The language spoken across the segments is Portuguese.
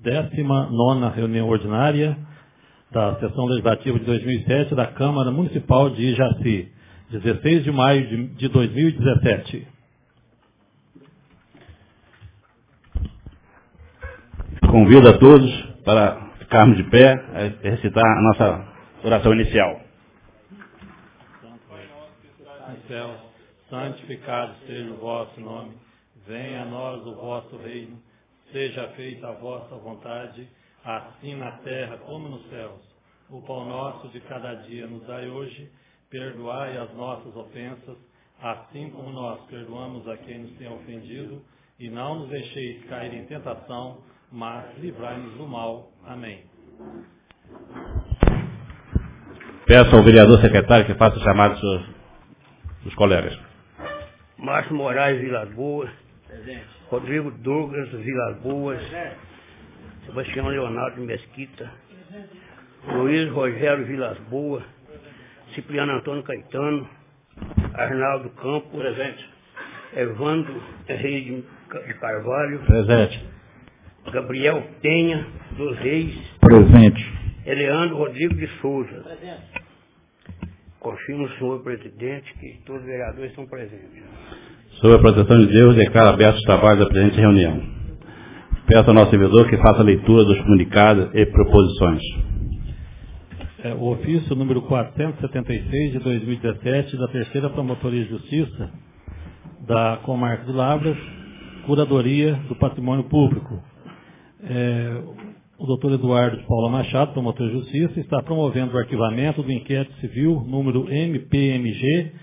19ª reunião ordinária da sessão legislativa de 2007 da Câmara Municipal de Jaci, 16 de maio de 2017. Convido a todos para ficarmos de pé e recitar a nossa oração inicial. No céu, santificado seja o vosso nome, venha a nós o vosso reino, seja feita a vossa vontade, assim na terra como nos céus. O pão nosso de cada dia nos dai hoje, perdoai as nossas ofensas, assim como nós perdoamos a quem nos tem ofendido, e não nos deixeis cair em tentação, mas livrai-nos do mal. Amém. Peço ao vereador secretário que faça o chamado dos colegas. Márcio Moraes, Vilas Boas. Presente. Rodrigo Douglas, Vilas Boas. Presente. Sebastião Leonardo de Mesquita. Presente. Luiz Rogério Vilas Boas. Cipriano Antônio Caetano. Arnaldo Campos. Presente. Evandro Reis de Carvalho. Presente. Gabriel Penha dos Reis. Presente. Eleandro Rodrigo de Souza. Presente. Confirmo, senhor presidente, que todos os vereadores estão presentes. Sob a proteção de Deus, declaro abertos os trabalhos da presente reunião. Peço ao nosso servidor que faça a leitura dos comunicados e proposições. O ofício número 476 de 2017 da Terceira Promotoria de Justiça da Comarca de Lavras, Curadoria do Patrimônio Público. O doutor Eduardo de Paula Machado, promotor de justiça, está promovendo o arquivamento do inquérito civil número MPMG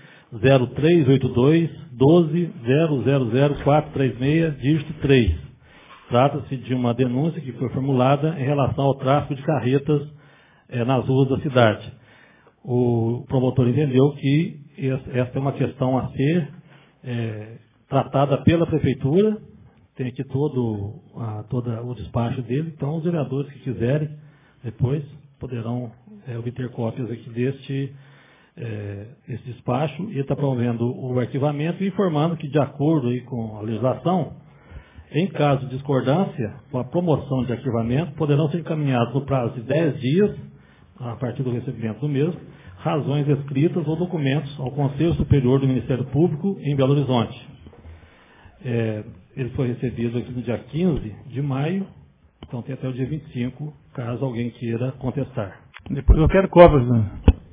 0382-12-000436, dígito 3. Trata-se de uma denúncia que foi formulada em relação ao tráfego de carretas nas ruas da cidade. O promotor entendeu que esta é uma questão a ser tratada pela Prefeitura. Tem aqui todo o despacho dele, então os vereadores que quiserem, depois poderão obter cópias aqui desse despacho, e está promovendo o arquivamento e informando que, de acordo aí com a legislação, em caso de discordância com a promoção de arquivamento, poderão ser encaminhados no prazo de 10 dias, a partir do recebimento do mesmo, razões escritas ou documentos ao Conselho Superior do Ministério Público em Belo Horizonte. Ele foi recebido aqui no dia 15 de maio, então tem até o dia 25, caso alguém queira contestar. Depois eu quero cópias, né?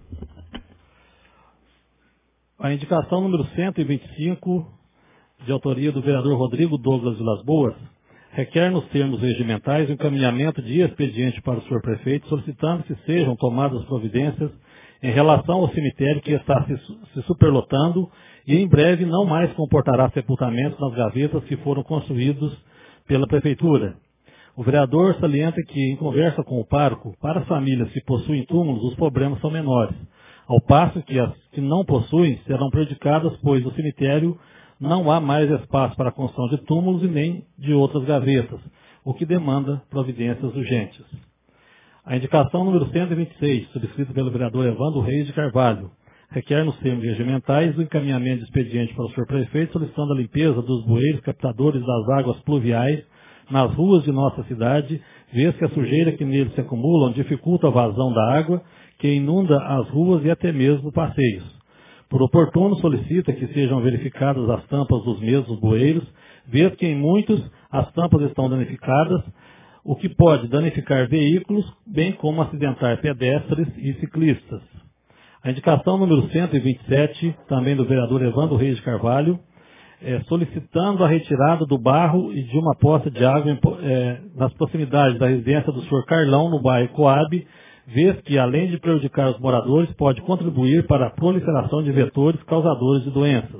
A indicação número 125, de autoria do vereador Rodrigo Douglas Vilas Boas, requer nos termos regimentais o encaminhamento de expediente para o senhor prefeito, solicitando que sejam tomadas providências em relação ao cemitério que está se superlotando e em breve não mais comportará sepultamentos nas gavetas que foram construídos pela Prefeitura. O vereador salienta que, em conversa com o pároco, para as famílias que possuem túmulos, os problemas são menores, ao passo que as que não possuem serão prejudicadas, pois no cemitério não há mais espaço para a construção de túmulos e nem de outras gavetas, o que demanda providências urgentes. A indicação número 126, subscrita pelo vereador Evandro Reis de Carvalho, requer nos termos regimentais o encaminhamento de expediente para o senhor prefeito solicitando a limpeza dos bueiros captadores das águas pluviais nas ruas de nossa cidade, vez que a sujeira que neles se acumulam dificulta a vazão da água que inunda as ruas e até mesmo passeios. Por oportuno, solicita que sejam verificadas as tampas dos mesmos bueiros, vez que em muitos as tampas estão danificadas, o que pode danificar veículos, bem como acidentar pedestres e ciclistas. A indicação número 127, também do vereador Evandro Reis de Carvalho, solicitando a retirada do barro e de uma poça de água nas proximidades da residência do senhor Carlão, no bairro Coab, vez que, além de prejudicar os moradores, pode contribuir para a proliferação de vetores causadores de doenças.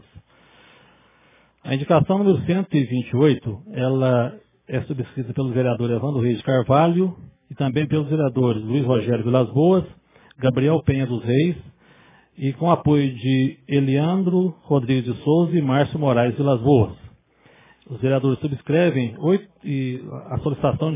A indicação número 128, ela é subscrita pelo vereador Evandro Reis de Carvalho e também pelos vereadores Luiz Rogério Vilas Boas, Gabriel Penha dos Reis, e com apoio de Eliandro Rodrigues de Souza e Márcio Moraes Vilas Boas. Os vereadores subscrevem a solicitação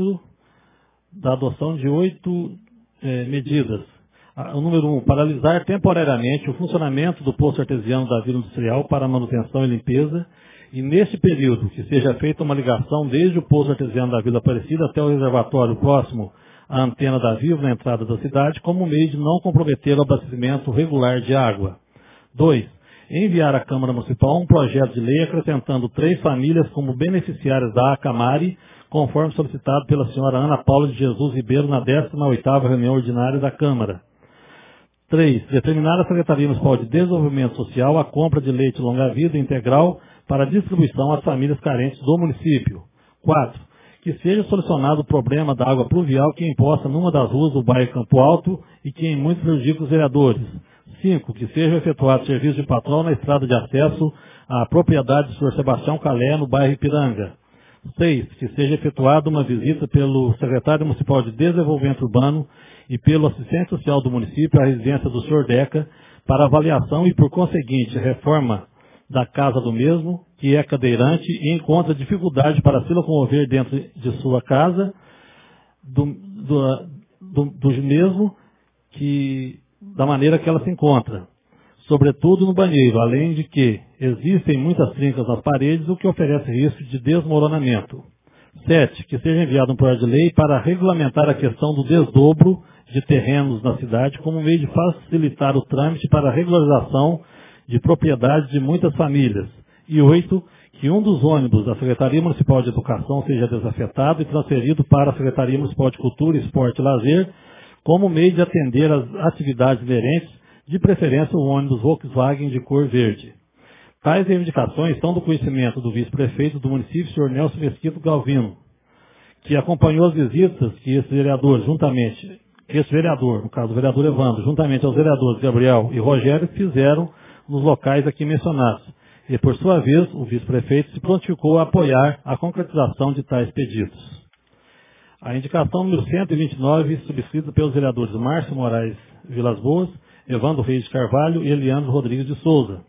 da adoção de 8 medidas. O número 1, paralisar temporariamente o funcionamento do poço artesiano da Vila Industrial para manutenção e limpeza e neste período que seja feita uma ligação desde o poço artesiano da Vila Aparecida até o reservatório próximo à antena da Vivo na entrada da cidade, como meio de não comprometer o abastecimento regular de água. 2. Enviar à Câmara Municipal um projeto de lei acrescentando 3 famílias como beneficiárias da Acamari, conforme solicitado pela senhora Ana Paula de Jesus Ribeiro na 18ª reunião ordinária da Câmara. 3. Determinar à Secretaria Municipal de Desenvolvimento Social a compra de leite longa-vida integral para distribuição às famílias carentes do município. 4. Que seja solucionado o problema da água pluvial que é imposta numa das ruas do bairro Campo Alto e que em muito prejudica os vereadores. 5. Que seja efetuado serviço de patrão na estrada de acesso à propriedade do Sr. Sebastião Calé, no bairro Ipiranga. 6. Que seja efetuada uma visita pelo secretário municipal de Desenvolvimento Urbano e pelo assistente social do município à residência do Sr. Deca para avaliação e, por conseguinte, reforma da casa do mesmo, que é cadeirante e encontra dificuldade para se locomover dentro de sua casa, do mesmo da maneira que ela se encontra, sobretudo no banheiro, além de que existem muitas trincas nas paredes, o que oferece risco de desmoronamento. 7. Que seja enviado um projeto de lei para regulamentar a questão do desdobro de terrenos na cidade como meio de facilitar o trâmite para a regularização de propriedades de muitas famílias. E 8. Que um dos ônibus da Secretaria Municipal de Educação seja desafetado e transferido para a Secretaria Municipal de Cultura, Esporte e Lazer como meio de atender às atividades inerentes, de preferência o ônibus Volkswagen de cor verde. Tais reivindicações são do conhecimento do vice-prefeito do município, Sr. Nelson Mesquita Galvino, que acompanhou as visitas que esse vereador, no caso o vereador Evandro, juntamente aos vereadores Gabriel e Rogério, fizeram nos locais aqui mencionados. E, por sua vez, o vice-prefeito se prontificou a apoiar a concretização de tais pedidos. A indicação número 129, subscrita pelos vereadores Márcio Moraes Vilas Boas, Evandro Reis de Carvalho e Eliandro Rodrigues de Souza.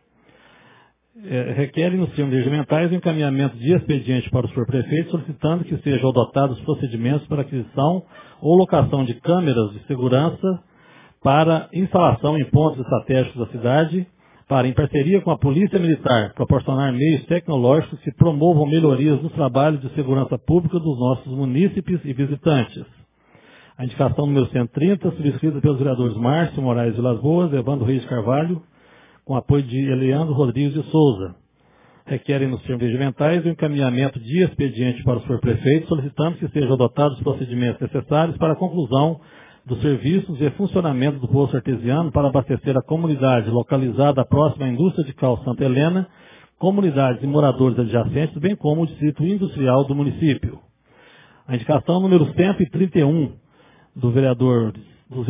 Requerem nos termos regimentais o encaminhamento de expediente para o senhor prefeito, solicitando que sejam adotados procedimentos para aquisição ou locação de câmeras de segurança para instalação em pontos estratégicos da cidade, para, em parceria com a Polícia Militar, proporcionar meios tecnológicos que promovam melhorias nos trabalhos de segurança pública dos nossos munícipes e visitantes. A indicação número 130, subscrita pelos vereadores Márcio Moraes Vilas Boas, Evandro Reis de Carvalho, com apoio de Eliandro Rodrigues de Souza. Requerem nos termos regimentais o encaminhamento de expediente para o senhor prefeito, solicitando que sejam adotados os procedimentos necessários para a conclusão dos serviços e funcionamento do poço artesiano para abastecer a comunidade localizada próxima à indústria de cal Santa Helena, comunidades e moradores adjacentes, bem como o distrito industrial do município. A indicação número 131 dos vereadores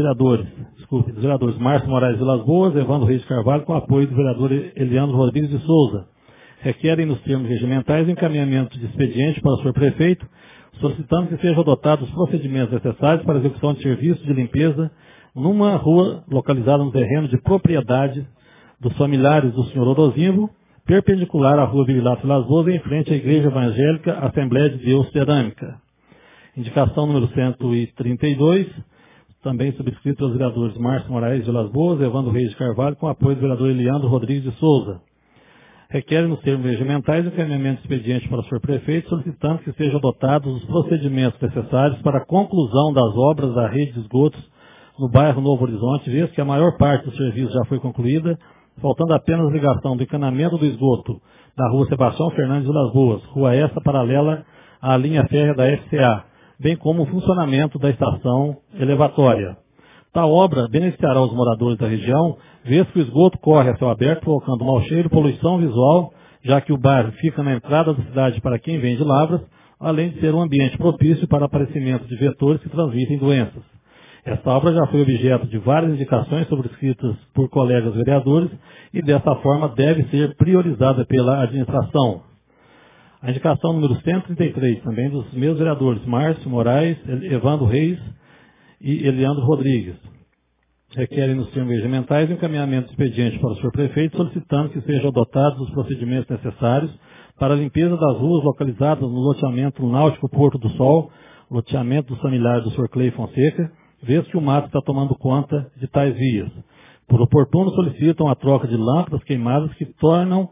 Márcio Moraes Vilas Boas, Evandro Reis de Carvalho, com apoio do vereador Eliandro Rodrigues de Souza. Requerem nos termos regimentais o encaminhamento de expediente para o senhor prefeito, solicitando que sejam adotados os procedimentos necessários para a execução de serviços de limpeza numa rua localizada no terreno de propriedade dos familiares do senhor Orozimbo, perpendicular à rua Virilato Vilas Boas, em frente à Igreja Evangélica Assembleia de Deus Cerâmica. Indicação número 132, também subscrito pelos vereadores Márcio Moraes Vilas Boas, Evandro Reis de Carvalho, com apoio do vereador Eliandro Rodrigues de Souza. Requerem nos termos regimentais o encaminhamento de expediente para o senhor prefeito, solicitando que sejam adotados os procedimentos necessários para a conclusão das obras da rede de esgotos no bairro Novo Horizonte, visto que a maior parte do serviço já foi concluída, faltando apenas a ligação do encanamento do esgoto da rua Sebastião Fernandes Vilas Boas, rua esta paralela à linha férrea da FCA, bem como o funcionamento da estação elevatória. Tal obra beneficiará os moradores da região, visto que o esgoto corre a céu aberto, provocando mau cheiro e poluição visual, já que o bairro fica na entrada da cidade para quem vende lavras, além de ser um ambiente propício para aparecimento de vetores que transmitem doenças. Esta obra já foi objeto de várias indicações sobrescritas por colegas vereadores e, dessa forma, deve ser priorizada pela administração. A indicação número 133, também dos meus vereadores Márcio Moraes, Evandro Reis e Eliandro Rodrigues. Requerem nos termos regimentais o encaminhamento de expediente para o senhor prefeito, solicitando que sejam adotados os procedimentos necessários para a limpeza das ruas localizadas no loteamento Náutico Porto do Sol, loteamento dos familiares do senhor Clei Fonseca, visto que o mato está tomando conta de tais vias. Por oportuno, solicitam a troca de lâmpadas queimadas que tornam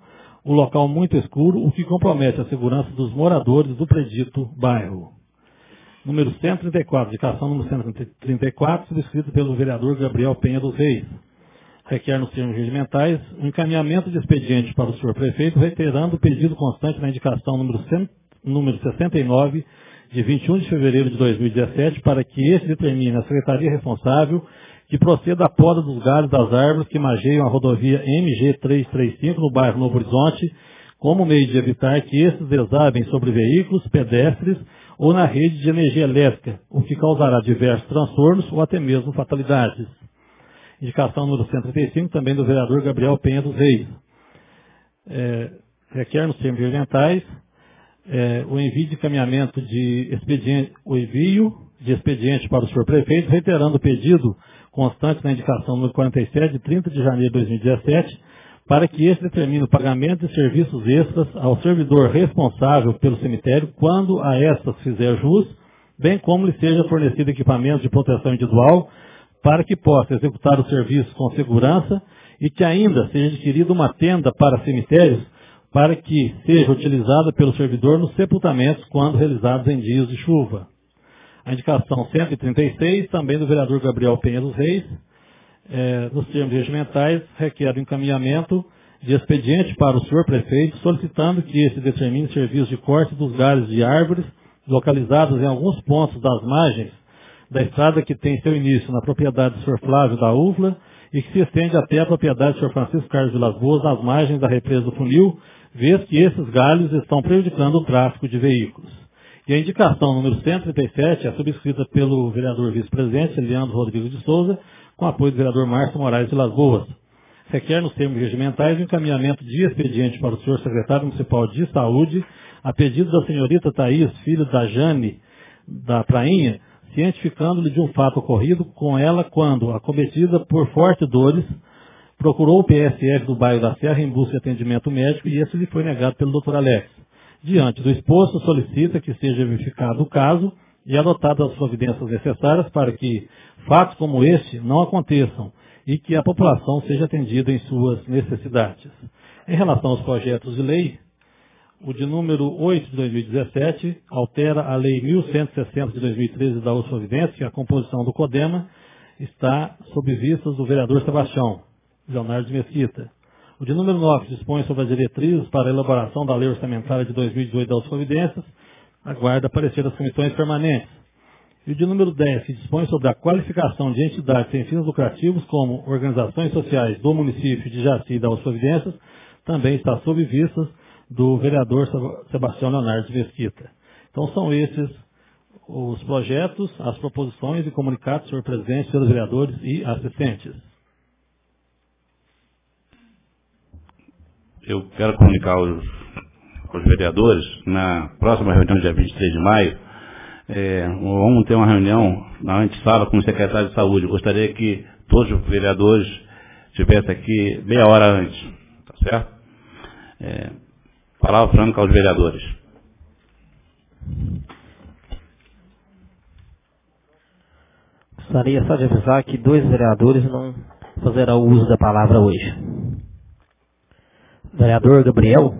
o local muito escuro, o que compromete a segurança dos moradores do predito bairro. Número 134, indicação número 134, subscrito pelo vereador Gabriel Penha dos Reis. Requer nos termos regimentais o encaminhamento de expediente para o senhor prefeito, reiterando o pedido constante na indicação número 69, de 21 de fevereiro de 2017, para que este determine a secretaria responsável que proceda à poda dos galhos das árvores que margeiam a rodovia MG 335 no bairro Novo Horizonte, como meio de evitar que estes desabem sobre veículos, pedestres ou na rede de energia elétrica, o que causará diversos transtornos ou até mesmo fatalidades. Indicação número 135, também do vereador Gabriel Penha dos Reis. Requer nos termos regimentais o envio de encaminhamento de expediente para o senhor prefeito, reiterando o pedido constante na indicação número 47, de 30 de janeiro de 2017, para que este determine o pagamento de serviços extras ao servidor responsável pelo cemitério, quando a estas fizer jus, bem como lhe seja fornecido equipamento de proteção individual, para que possa executar o serviço com segurança e que ainda seja adquirida uma tenda para cemitérios, para que seja utilizada pelo servidor nos sepultamentos quando realizados em dias de chuva. A indicação 136, também do vereador Gabriel Penha dos Reis, nos termos regimentais, requer o encaminhamento de expediente para o senhor prefeito, solicitando que este determine serviços de corte dos galhos de árvores localizados em alguns pontos das margens da estrada que tem seu início na propriedade do senhor Flávio da Uvla e que se estende até a propriedade do senhor Francisco Carlos de Las Boas, nas margens da represa do Funil, vez que esses galhos estão prejudicando o tráfego de veículos. E a indicação número 137 é subscrita pelo vereador vice-presidente Leandro Rodrigues de Souza, com apoio do vereador Márcio Moraes de Las Boas. Requer nos termos regimentais o encaminhamento de expediente para o senhor secretário municipal de saúde, a pedido da senhorita Thaís, filha da Jane da Prainha, cientificando-lhe de um fato ocorrido com ela quando, acometida por fortes dores, procurou o PSF do bairro da Serra em busca de atendimento médico e esse lhe foi negado pelo Dr. Alex. Diante do exposto, solicita que seja verificado o caso e adotadas as providências necessárias para que fatos como este não aconteçam e que a população seja atendida em suas necessidades. Em relação aos projetos de lei, o de número 8 de 2017 altera a Lei 1160 de 2013 da Providência, que a composição do CODEMA está sob vistas do vereador Sebastião Leonardo de Mesquita. O de número 9 dispõe sobre as diretrizes para a elaboração da Lei Orçamentária de 2018 das Providências, aguarda parecer das comissões permanentes. E o de número 10, que dispõe sobre a qualificação de entidades sem fins lucrativos como organizações sociais do município de Jaci e das Providências, também está sob vistas do vereador Sebastião Leonardo de Mesquita. Então são esses os projetos, as proposições e comunicados, senhor presidente, senhores vereadores e assistentes. Eu quero comunicar aos vereadores, na próxima reunião, dia 23 de maio, vamos ter uma reunião na antessala com o secretário de saúde. Eu gostaria que todos os vereadores estivessem aqui meia hora antes, tá certo? Palavra franca aos vereadores. Gostaria só de avisar que 2 vereadores não fazerão uso da palavra hoje. Vereador Gabriel.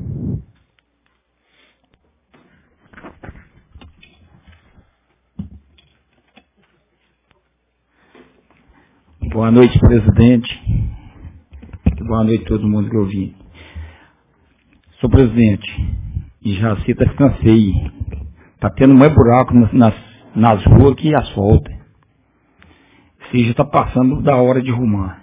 Boa noite, presidente. Boa noite a todo mundo que eu vi. Senhor presidente, e Jaci está ficando feio. Está tendo mais buraco nas ruas que asfalto. Isso já está passando da hora de arrumar.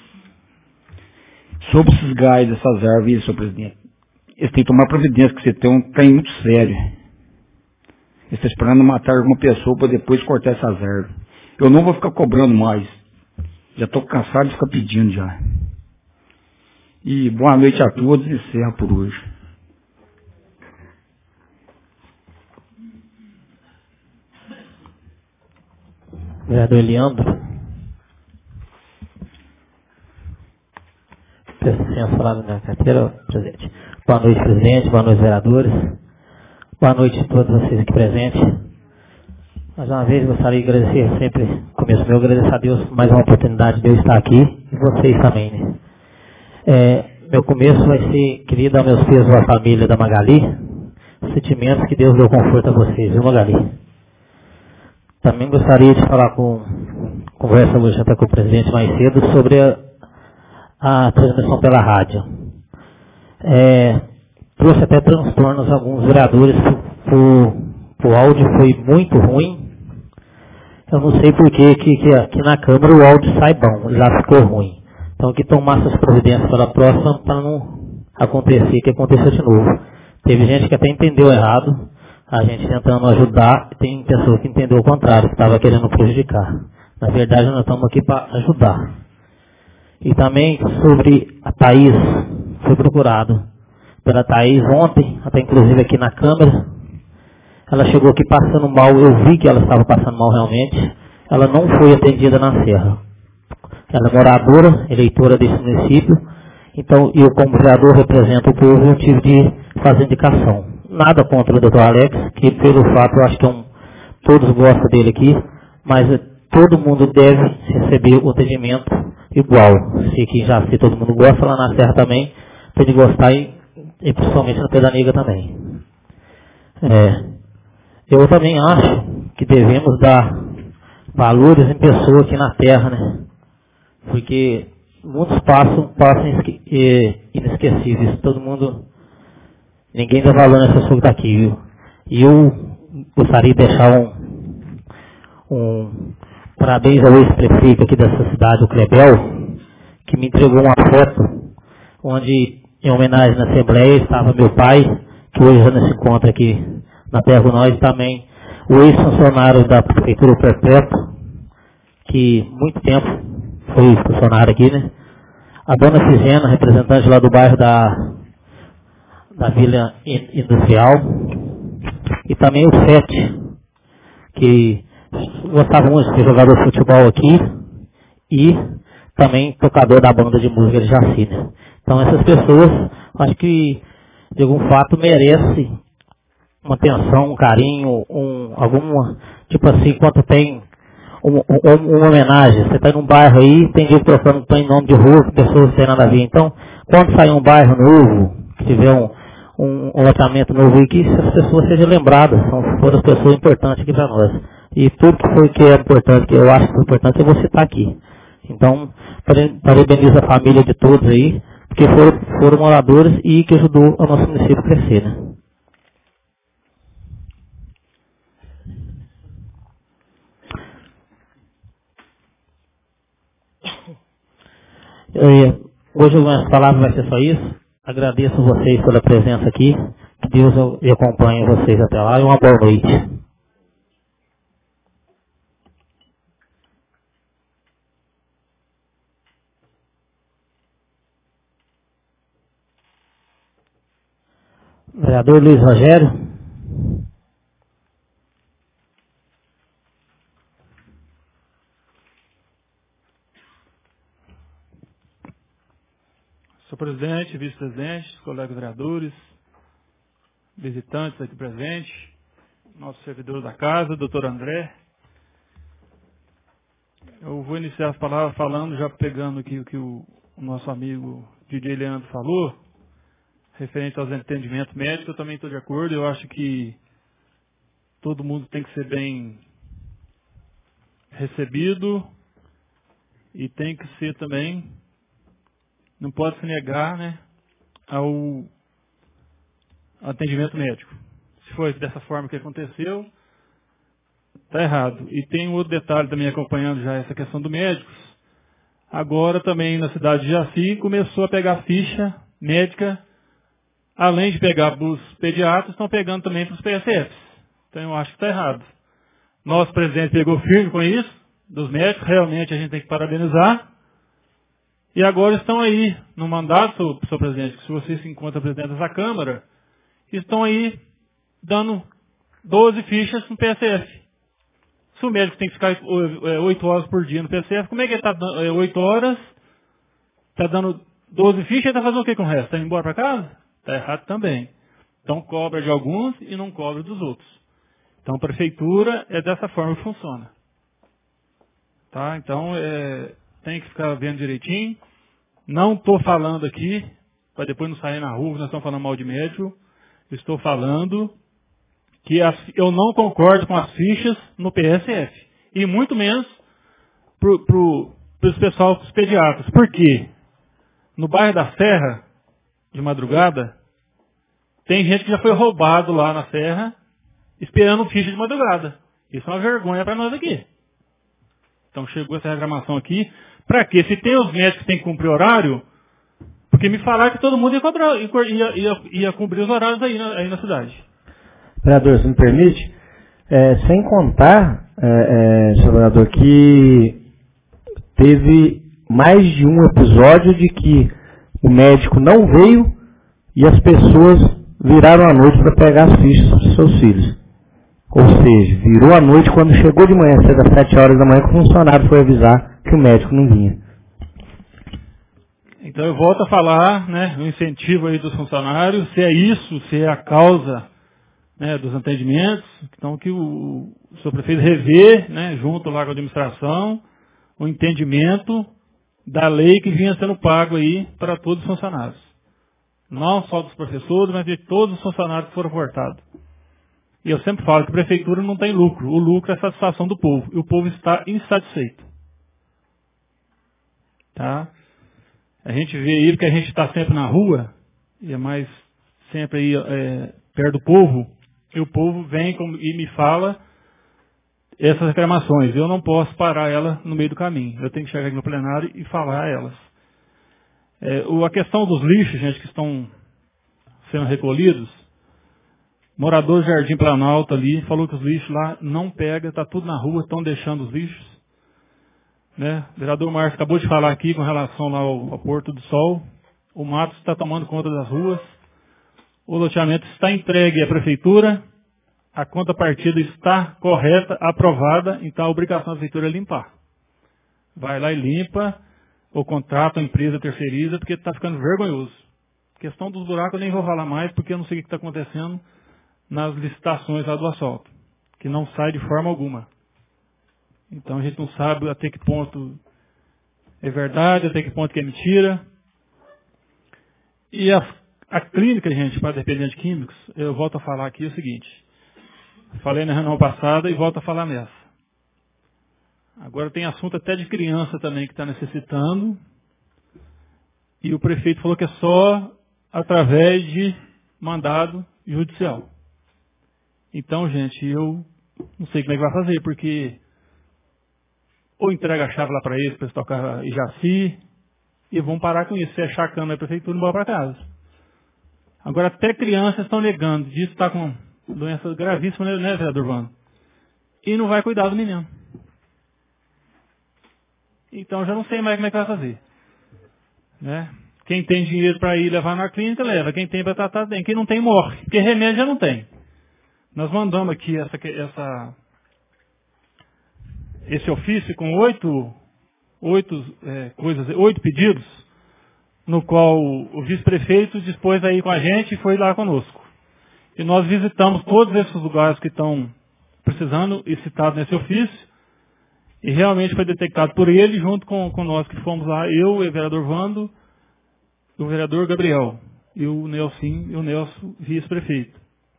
Sobre esses gás, essas árvores, senhor presidente, eles têm que tomar providência, que você tem um trem muito sério. Eles estão esperando matar alguma pessoa para depois cortar essas árvores. Eu não vou ficar cobrando mais. Já estou cansado de ficar pedindo já. E boa noite a todos e encerra por hoje. Vereador Leandro. Peço licença lá na carteira, presidente. Boa noite, presidente. Boa noite, vereadores. Boa noite a todos vocês aqui presentes. Mais uma vez, gostaria de agradecer sempre, começo meu, agradecer a Deus por mais uma oportunidade de eu estar aqui e vocês também, né? Meu começo vai ser, queria dar meus pesos à família da Magali, sentimentos que Deus deu conforto a vocês, viu, Magali? Também gostaria de falar conversa hoje até com o presidente mais cedo sobre a transmissão pela rádio. Trouxe até transtornos a alguns vereadores, o áudio foi muito ruim. Eu não sei por que aqui na Câmara o áudio sai bom, já ficou ruim. Então que tomasse as providências para a próxima para não acontecer que aconteceu de novo. Teve gente que até entendeu errado, a gente tentando ajudar, e tem pessoa que entendeu o contrário, que estava querendo prejudicar. Na verdade nós estamos aqui para ajudar. E também sobre a Thaís, foi procurado pela Thaís ontem, até inclusive aqui na Câmara. Ela chegou aqui passando mal, eu vi que ela estava passando mal realmente. Ela não foi atendida na Serra. Ela é moradora, eleitora desse município. Então, eu como vereador represento o povo, eu tive de fazer indicação. Nada contra o Dr. Alex, que pelo fato eu acho que todos gostam dele aqui, mas todo mundo deve receber o atendimento igual. Se que já se todo mundo gosta, lá na Serra também tem de gostar e principalmente na Pedra Negra também. Eu também acho que devemos dar valores em pessoa aqui na Terra, né? Porque muitos passam inesquecíveis. Todo mundo, ninguém dá valor nessa pessoa que está aqui, viu? E eu gostaria de deixar um parabéns ao ex-prefeito aqui dessa cidade, o Clebel, que me entregou uma foto onde, em homenagem na Assembleia, estava meu pai, que hoje já não se encontra aqui na Terra com nós, também o ex-funcionário da Prefeitura Perpétuo, que muito tempo foi funcionário aqui, né? A dona Fizena, representante lá do bairro da Vila Industrial, e também o Sete, que gostava muito de ser jogador de futebol aqui, e também tocador da banda de música de Jaci, né? Então essas pessoas, acho que de algum fato merecem uma atenção, um carinho, alguma, tipo assim, quando tem uma homenagem. Você está num bairro aí, tem gente trocando em nome de rua, que pessoas não têm nada a ver. Então, quando sair um bairro novo, que tiver um loteamento novo aí, que as pessoas sejam lembradas, foram as pessoas importantes aqui para nós. E tudo que é importante, que eu acho que é importante, é você estar aqui. Então, parabenizo a família de todos aí, porque foram moradores e que ajudou o nosso município a crescer, né? Hoje as palavras vai ser só isso. Agradeço vocês pela presença aqui. Que Deus acompanhe vocês até lá e uma boa noite. Vereador Luiz Rogério. Senhor presidente, vice-presidente, colegas vereadores, visitantes aqui presentes, nosso servidor da casa, doutor André. Eu vou iniciar as palavras falando, já pegando aqui o que o nosso amigo DJ Leandro falou, referente aos entendimentos médicos. Eu também estou de acordo. Eu acho que todo mundo tem que ser bem recebido e tem que ser também, não pode se negar, né, ao atendimento médico. Se foi dessa forma que aconteceu, está errado. E tem um outro detalhe também acompanhando já essa questão do médicos. Agora também na cidade de Jaci começou a pegar ficha médica, além de pegar para os pediatras, estão pegando também para os PSFs. Então eu acho que está errado. Nosso presidente pegou firme com isso, dos médicos, realmente a gente tem que parabenizar. E agora estão aí no mandato, senhor presidente, que se você se encontra presidente dessa Câmara, estão aí dando 12 fichas no PSF. Se o médico tem que ficar 8 horas por dia no PSF, como é que ele está dando 8 horas, está dando 12 fichas e está fazendo o que com o resto? Está indo embora para casa? Está errado também. Então cobra de alguns e não cobra dos outros. Então a prefeitura é dessa forma que funciona. Tá? Então tem que ficar vendo direitinho. Não estou falando aqui para depois não sair na rua, nós estamos falando mal de médico. Eu estou falando que eu não concordo com as fichas no PSF. E muito menos para os pessoal, os pediatras. Por quê? No bairro da Serra, de madrugada, tem gente que já foi roubado lá na Serra, esperando ficha de madrugada. Isso é uma vergonha para nós aqui. Então chegou essa reclamação aqui. Para quê? Se tem os médicos que têm que cumprir horário, porque me falaram que todo mundo ia cumprir os horários aí na cidade. Vereador, se me permite, sem contar, senhor vereador, que teve mais de um episódio de que o médico não veio e as pessoas viraram à noite para pegar as fichas dos seus filhos. Ou seja, virou à noite quando chegou de manhã, cedo às 7 horas da manhã, que o funcionário foi avisar que o médico não vinha. Então eu volto a falar, né, no incentivo aí dos funcionários, se é isso, se é a causa, né, dos atendimentos, então que o senhor prefeito rever, né, junto lá com a administração, o entendimento da lei que vinha sendo pago aí para todos os funcionários. Não só dos professores, mas de todos os funcionários que foram cortados. E eu sempre falo que a prefeitura não tem lucro. O lucro é a satisfação do povo. E o povo está insatisfeito. Tá? A gente vê aí, porque a gente está sempre na rua, e é mais sempre aí perto do povo, e o povo vem e me fala essas reclamações. Eu não posso parar ela no meio do caminho. Eu tenho que chegar aqui no plenário e falar a elas. A questão dos lixos, gente, que estão sendo recolhidos, morador do Jardim Planalto ali falou que os lixos lá não pegam, está tudo na rua, estão deixando os lixos. Né? O vereador Márcio acabou de falar aqui com relação lá ao Porto do Sol. O mato está tomando conta das ruas. O loteamento está entregue à prefeitura. A contrapartida está correta, aprovada. Então a obrigação da prefeitura é limpar. Vai lá e limpa. Ou contrata a empresa terceiriza, porque está ficando vergonhoso. A questão dos buracos eu nem vou falar mais, porque eu não sei o que está acontecendo nas licitações lá do asfalto. Que não sai de forma alguma. Então a gente não sabe até que ponto é verdade, até que ponto que é mentira. E a clínica, gente, para dependentes químicos, eu volto a falar aqui o seguinte. Falei na reunião passada e volto a falar nessa. Agora tem assunto até de criança também que está necessitando. E o prefeito falou que é só através de mandado judicial. Então, gente, eu não sei como é que vai fazer, porque ou entrega a chave lá para eles, para eles tocar Ijaci, e vão parar com isso, fechar a câmara da prefeitura e embora para casa. Agora, até crianças estão negando disso, está com doença gravíssima, né, vereador Vando? E não vai cuidar do menino. Então, eu já não sei mais como é que vai fazer. Né? Quem tem dinheiro para ir levar na clínica, leva. Quem tem para tratar, tem. Quem não tem, morre. Porque remédio já não tem. Nós mandamos aqui esse ofício com 8 pedidos, no qual o vice-prefeito dispôs aí com a gente e foi lá conosco. E nós visitamos todos esses lugares que estão precisando e citados nesse ofício, e realmente foi detectado por ele, junto com nós que fomos lá, eu, o vereador Vando, o vereador Gabriel, e o Nelson, vice-prefeito.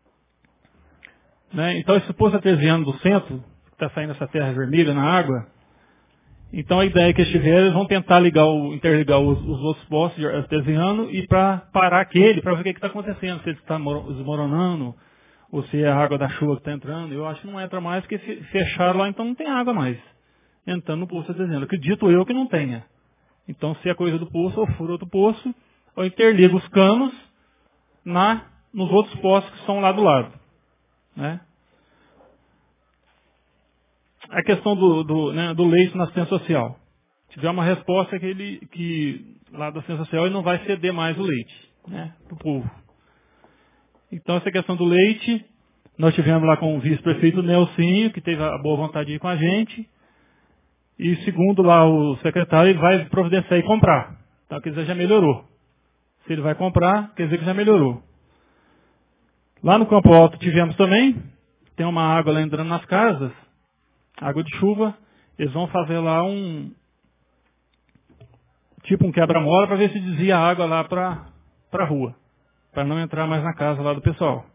Né? Então, esse poço artesiano do centro, que está saindo essa terra vermelha na água, então a ideia é que eles tiveram, eles vão tentar interligar os outros poços artesianos e para parar aquele, para ver o que está acontecendo, se ele está desmoronando, ou se é a água da chuva que está entrando. Eu acho que não entra mais, porque se fecharam lá, então não tem água mais entrando no poço artesiano. Acredito eu que não tenha. Então, se é coisa do poço, ou fura outro poço, ou interliga os canos nos outros poços que estão lá do lado. Né? A questão do leite na assistência social. Tivemos uma resposta que lá da assistência social ele não vai ceder mais o leite, né, para o povo. Então, essa questão do leite, nós tivemos lá com o vice-prefeito Nelsinho, que teve a boa vontade de ir com a gente. E segundo lá o secretário, ele vai providenciar e comprar. Então, quer dizer, já melhorou. Se ele vai comprar, quer dizer que já melhorou. Lá no Campo Alto tivemos também, tem uma água lá entrando nas casas, água de chuva, eles vão fazer lá um quebra-mola para ver se desvia a água lá para para a rua, para não entrar mais na casa lá do pessoal.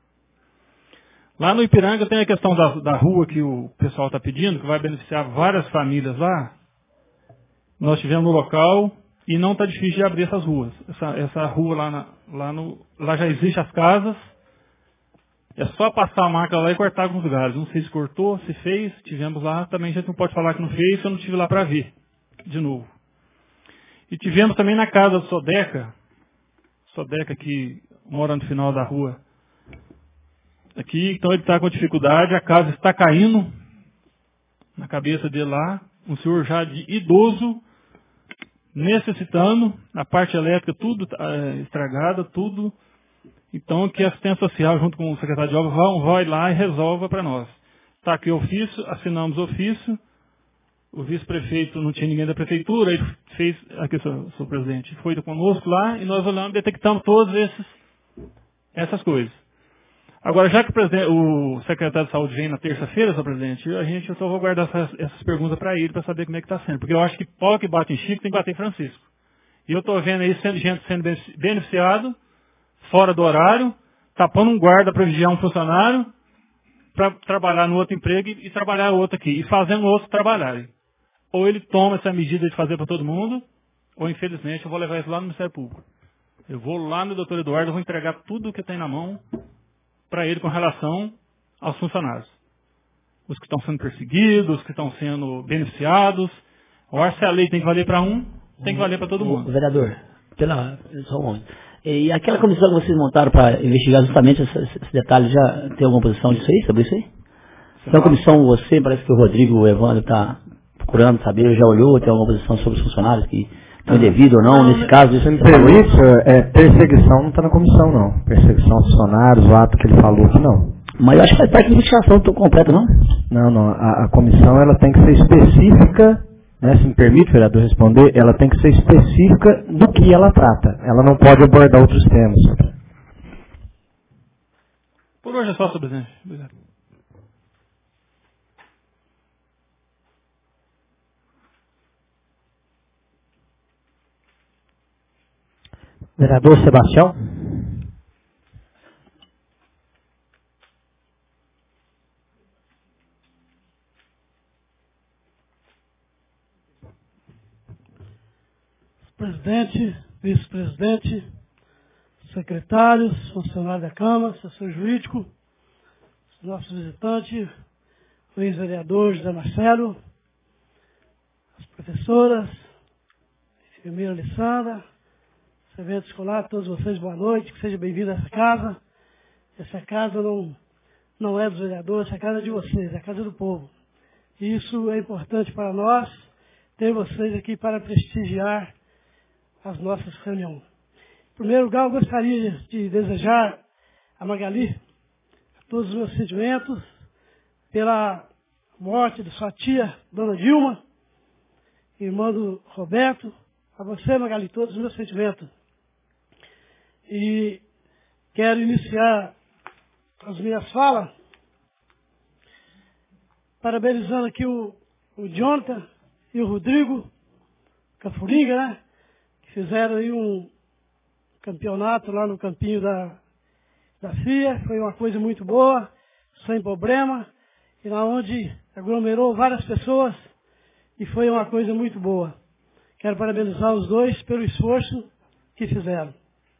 Lá no Ipiranga tem a questão da rua que o pessoal está pedindo, que vai beneficiar várias famílias lá. Nós estivemos no local e não está difícil de abrir essas ruas. Essa rua lá já existe as casas. É só passar a máquina lá e cortar alguns lugares. Não sei se cortou, se fez, tivemos lá. Também a gente não pode falar que não fez, eu não estive lá para ver de novo. E tivemos também na casa do Sodeca que mora no final da rua. Aqui, então ele está com dificuldade, a casa está caindo na cabeça dele lá, um senhor já de idoso, necessitando, a parte elétrica tudo estragada, tudo. Então que a assistência social, junto com o secretário de obras, vai lá e resolva para nós. Está aqui o ofício, assinamos o ofício, o vice-prefeito, não tinha ninguém da prefeitura, ele fez, aqui senhor presidente, foi conosco lá e nós olhamos, detectamos todas essas coisas. Agora, já que o secretário de saúde vem na terça-feira, senhor presidente, eu só vou guardar essas perguntas para ele, para saber como é que está sendo. Porque eu acho que pau que bate em Chico tem que bater em Francisco. E eu estou vendo aí gente sendo beneficiado, fora do horário, tapando um guarda para vigiar um funcionário, para trabalhar no outro emprego e trabalhar o outro aqui. E fazendo o outro trabalhar. Ou ele toma essa medida de fazer para todo mundo, ou infelizmente eu vou levar isso lá no Ministério Público. Eu vou lá no doutor Eduardo, vou entregar tudo o que tem na mão para ele com relação aos funcionários. Os que estão sendo perseguidos, os que estão sendo beneficiados. Eu acho que a lei tem que valer para um, tem que valer para todo mundo. Vereador, só um momento. E aquela comissão que vocês montaram para investigar justamente esse detalhe, já tem alguma posição disso aí, sobre isso aí? Então a comissão, você, parece que o Rodrigo, o Evandro está procurando saber, já olhou, tem alguma posição sobre os funcionários que estão indevidos ou não, nesse caso? Você me permite, perseguição não está na comissão, não. Perseguição aos funcionários, o ato que ele falou que não. Mas eu acho que faz parte da investigação completa, não? Não. A comissão ela tem que ser específica, né, se me permite, vereador, responder, ela tem que ser específica do que ela trata. Ela não pode abordar outros temas. Por hoje é só, senhor presidente. Obrigado. Vereador Sebastião. Presidente, vice-presidente, secretários, funcionários da Câmara, assessor jurídico, nossos visitantes, o ex-vereador José Marcelo, as professoras, a enfermeira Alessandra, servente escolar, todos vocês, boa noite, que seja bem-vindo a essa casa. Essa casa não é dos vereadores, essa casa é de vocês, é a casa do povo. E isso é importante para nós, ter vocês aqui para prestigiar as nossas reuniões. Em primeiro lugar, eu gostaria de desejar a Magali todos os meus sentimentos pela morte de sua tia, Dona Dilma, irmã do Roberto. A você, Magali, todos os meus sentimentos. E quero iniciar as minhas falas parabenizando aqui o Jonathan e o Rodrigo Cafuringa, né? Que fizeram aí um campeonato lá no campinho da FIA. Foi uma coisa muito boa, sem problema, e na onde aglomerou várias pessoas e foi uma coisa muito boa. Quero parabenizar os dois pelo esforço que fizeram.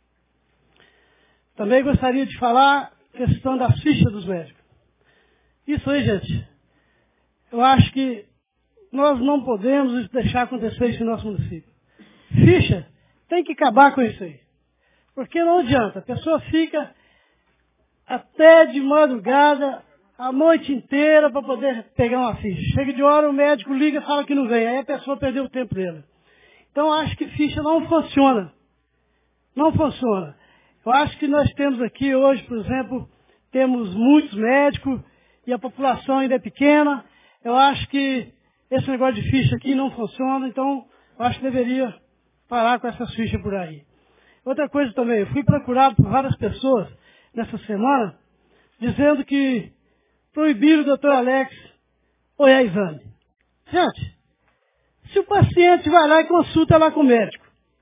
Também gostaria de falar a questão da ficha dos médicos. Isso aí, gente, eu acho que nós não podemos deixar acontecer isso no nosso município. Ficha tem que acabar com isso aí. Porque não adianta, a pessoa fica até de madrugada, a noite inteira para poder pegar uma ficha. Chega de hora, o médico liga e fala que não vem, aí a pessoa perdeu o tempo dela. Então, acho que ficha não funciona. Não funciona. Eu acho que nós temos aqui hoje, por exemplo, temos muitos médicos e a população ainda é pequena. Eu acho que esse negócio de ficha aqui não funciona, então eu acho que deveria parar com essas fichas por aí. Outra coisa também, eu fui procurado por várias pessoas nessa semana, dizendo que proibiram o doutor Alex olhar exame. Gente, se o paciente vai lá e consulta lá com o médico,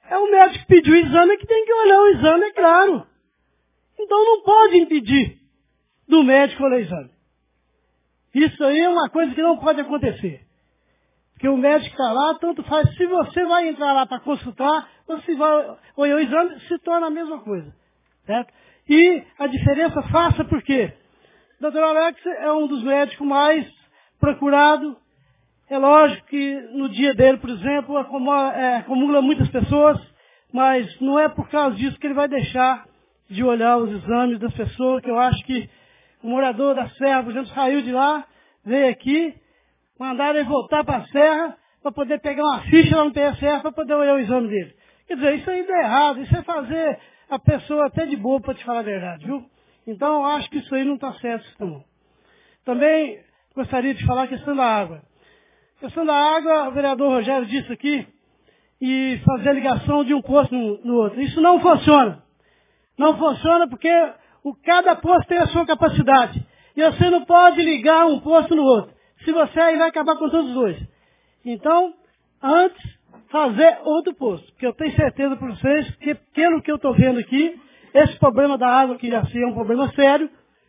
É o médico que pediu o exame que tem que olhar o exame, é claro. Então não pode impedir do médico olhar o exame. Isso aí é uma coisa que não pode acontecer. Porque o médico está lá, tanto faz. Se você vai entrar lá para consultar, ou se vai olhar o exame, se torna a mesma coisa. Certo? E a diferença faça por quê? O Dr. Alex é um dos médicos mais procurados. É lógico que no dia dele, por exemplo, acumula muitas pessoas, mas não é por causa disso que ele vai deixar de olhar os exames das pessoas, que eu acho que o morador da Serra, por exemplo, saiu de lá, veio aqui, mandaram ele voltar para a Serra para poder pegar uma ficha lá no PSF para poder olhar o exame dele. Quer dizer, isso aí dá errado, isso é fazer a pessoa até de boa para te falar a verdade, viu? Então eu acho que isso aí não está certo, não. Também gostaria de falar a questão da água. A questão da água, o vereador Rogério disse aqui, e fazer a ligação de um posto no outro. Isso não funciona. Não funciona porque cada posto tem a sua capacidade. E você não pode ligar um posto no outro. Se você aí vai acabar com todos os dois. Então, antes, fazer outro posto. Porque eu tenho certeza para vocês que, pelo que eu estou vendo aqui, esse problema da água aqui assim é um problema sério.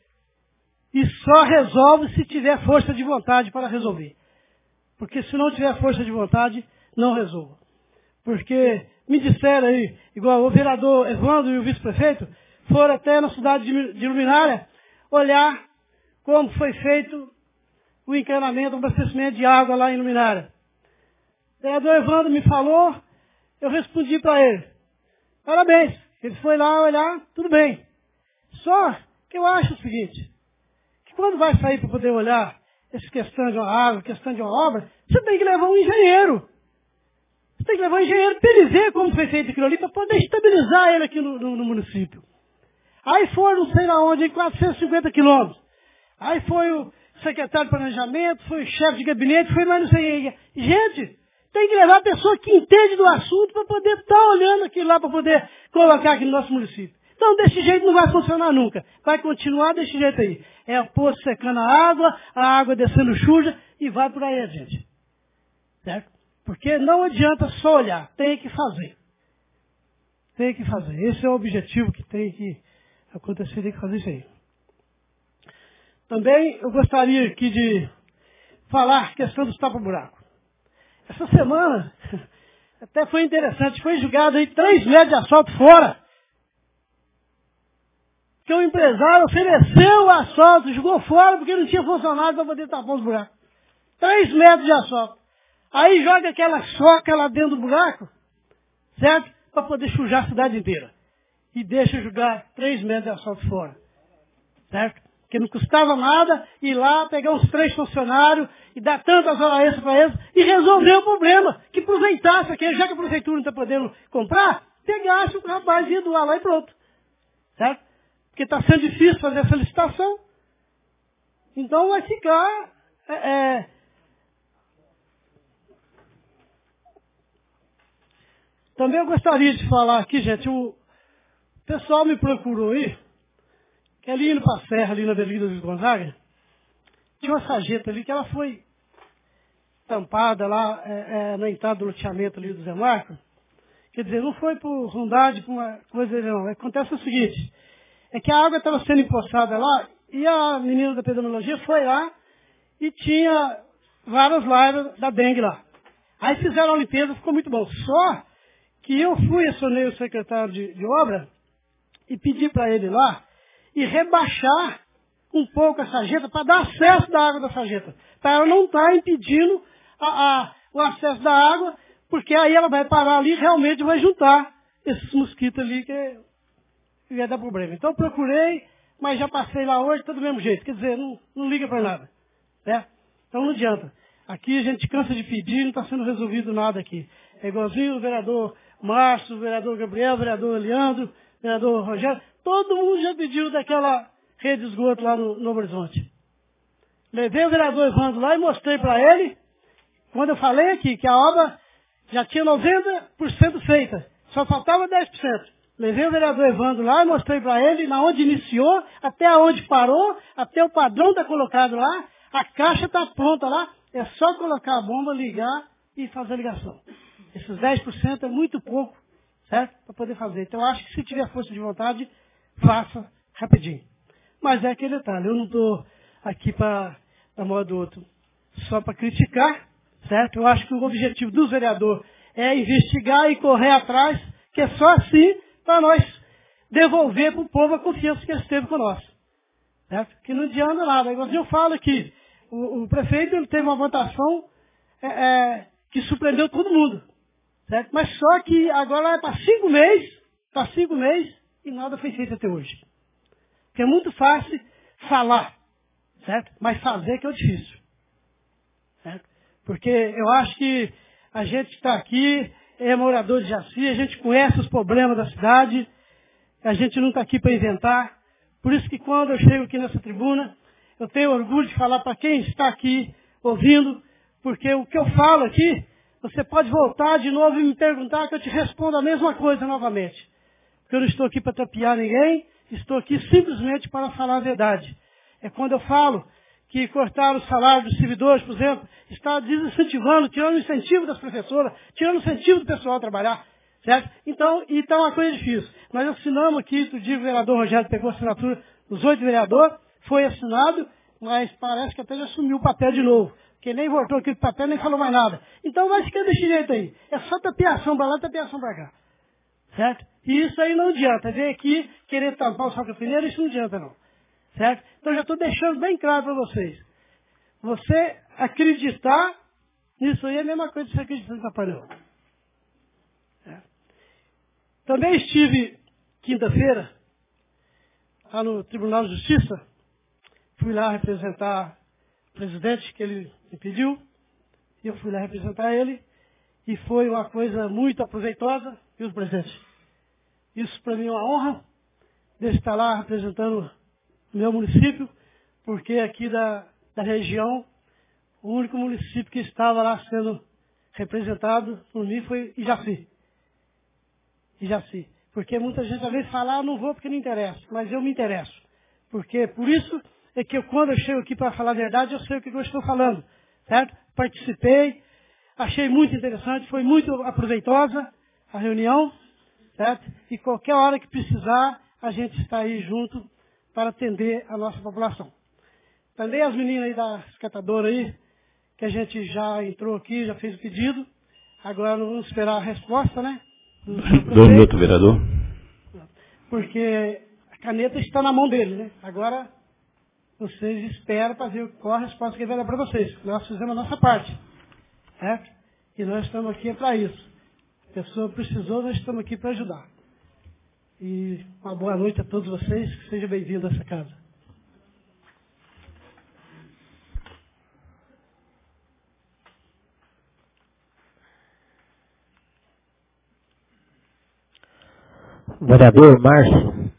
E só resolve se tiver força de vontade para resolver. Porque se não tiver força de vontade, não resolva. Porque me disseram aí, igual o vereador Evandro e o vice-prefeito, foram até na cidade de Luminária olhar como foi feito o encanamento, o abastecimento de água lá em Luminária. O vereador Evandro me falou, eu respondi para ele. Parabéns, ele foi lá olhar, tudo bem. Só que eu acho o seguinte, que quando vai sair para poder olhar essa questão de uma água, questão de uma obra, você tem que levar um engenheiro. Você tem que levar um engenheiro para ele ver como foi feito aquilo ali, para poder estabilizar ele aqui no município. Aí foram, não sei lá onde, 450 quilômetros. Aí foi o secretário de planejamento, foi o chefe de gabinete, foi mais não sei. Gente, tem que levar a pessoa que entende do assunto para poder estar olhando aquilo lá, para poder colocar aqui no nosso município. Então, desse jeito não vai funcionar nunca. Vai continuar desse jeito aí. É o poço secando a água descendo suja e vai por aí, gente. Certo? Porque não adianta só olhar, tem que fazer. Tem que fazer. Esse é o objetivo que tem que acontecer, tem que fazer isso aí. Também eu gostaria aqui de falar a questão dos tapa-buraco. Essa semana, até foi interessante, foi julgado aí 3 metros de asfalto fora. Que o empresário ofereceu o asfalto, jogou fora porque não tinha funcionário para poder tapar os buracos. 3 metros de asfalto. Aí joga aquela soca lá dentro do buraco, certo? Para poder sujar a cidade inteira. E deixa jogar 3 metros de asfalto fora. Certo? Porque não custava nada ir lá, pegar uns 3 funcionários e dar tantas horas extras para eles e resolver o problema. Que aproveitasse aquele, já que a prefeitura não está podendo comprar, pegasse o rapaz e ia doar lá e pronto. Certo? Porque está sendo difícil fazer essa licitação. Então vai ficar... Também eu gostaria de falar aqui, gente, o pessoal me procurou aí, que ali indo para a serra, ali na Avenida Luiz Gonzaga, tinha uma sarjeta ali que ela foi tampada lá na entrada do loteamento ali do Zé Marco. Quer dizer, não foi por rondade, por uma coisa não. Acontece o seguinte, é que a água estava sendo empoçada lá e a menina da epidemiologia foi lá e tinha várias larvas da dengue lá. Aí fizeram a limpeza, ficou muito bom. Só que eu fui, acionei o secretário de obra e pedi para ele lá e rebaixar um pouco a sarjeta para dar acesso da água da sarjeta. Para ela não estar impedindo o acesso da água, porque aí ela vai parar ali e realmente vai juntar esses mosquitos ali que vai dar problema. Então eu procurei, mas já passei lá hoje, tá do mesmo jeito. Quer dizer, não liga para nada. Né? Então não adianta. Aqui a gente cansa de pedir, não está sendo resolvido nada aqui. É igualzinho o vereador Márcio, o vereador Gabriel, o vereador Leandro, o vereador Rogério. Todo mundo já pediu daquela rede de esgoto lá no Novo Horizonte. Levei o vereador Evandro lá e mostrei para ele, quando eu falei aqui, que a obra já tinha 90% feita. Só faltava 10%. Levei o vereador Evandro lá e mostrei para ele na onde iniciou, até onde parou, até o padrão está colocado lá, a caixa está pronta lá, é só colocar a bomba, ligar e fazer a ligação. Esses 10% é muito pouco certo? Para poder fazer. Então, eu acho que se tiver força de vontade, faça rapidinho. Mas é aquele detalhe, eu não estou aqui para, da modo do outro, só para criticar, certo? Eu acho que o objetivo dos vereadores é investigar e correr atrás, que é só assim para nós devolver para o povo a confiança que eles teve com nós. Certo? Que não adianta nada. Igual eu falo que o prefeito ele teve uma votação que surpreendeu todo mundo. Certo? Mas só que agora está 5 meses e nada foi feito até hoje. Porque é muito fácil falar, certo? Mas fazer que é o difícil. Certo? Porque eu acho que a gente está aqui, é morador de Jaci, a gente conhece os problemas da cidade, a gente não está aqui para inventar. Por isso que quando eu chego aqui nessa tribuna, eu tenho orgulho de falar para quem está aqui ouvindo, porque o que eu falo aqui, você pode voltar de novo e me perguntar que eu te respondo a mesma coisa novamente. Porque eu não estou aqui para tapear ninguém, estou aqui simplesmente para falar a verdade. É quando eu falo que cortar o salário dos servidores, por exemplo, está desincentivando, tirando o incentivo das professoras, tirando o incentivo do pessoal a trabalhar. Certo? Então é uma coisa difícil. Nós assinamos aqui, tu diz, o vereador Rogério pegou a assinatura dos 8 vereadores, foi assinado, mas parece que até já sumiu o papel de novo. Porque nem voltou aqui o papel, nem falou mais nada. Então vai ficar desse jeito aí. É só tapeação para lá, tapeação para cá. Certo? E isso aí não adianta. Vem aqui querer tampar o saco primeiro, isso não adianta não. Certo? Então já estou deixando bem claro para vocês. Você acreditar nisso aí é a mesma coisa que você acreditar no Papai Noel. Também estive quinta-feira lá no Tribunal de Justiça. Fui lá representar o presidente que ele me pediu. E eu fui lá representar ele. E foi uma coisa muito aproveitosa, viu, presidente? Isso para mim é uma honra de estar lá representando o meu município, porque aqui da região, o único município que estava lá sendo representado por mim foi Ijaci. Porque muita gente às vezes fala, não vou porque não interessa, mas eu me interesso. Porque por isso é que quando eu chego aqui para falar a verdade, eu sei o que eu estou falando. Certo? Participei, achei muito interessante, foi muito aproveitosa a reunião, certo? E qualquer hora que precisar, a gente está aí junto para atender a nossa população. Também as meninas aí da escatadora aí, que a gente já entrou aqui, já fez o pedido. Agora não vamos esperar a resposta, né? 2 minutos, vereador. Porque a caneta está na mão dele, né? Agora vocês esperam para ver qual a resposta que ele vai dar para vocês. Nós fizemos a nossa parte. Certo? E nós estamos aqui para isso. A pessoa precisou, nós estamos aqui para ajudar. E uma boa noite a todos vocês, que sejam bem-vindos a essa casa. Vereador Márcio.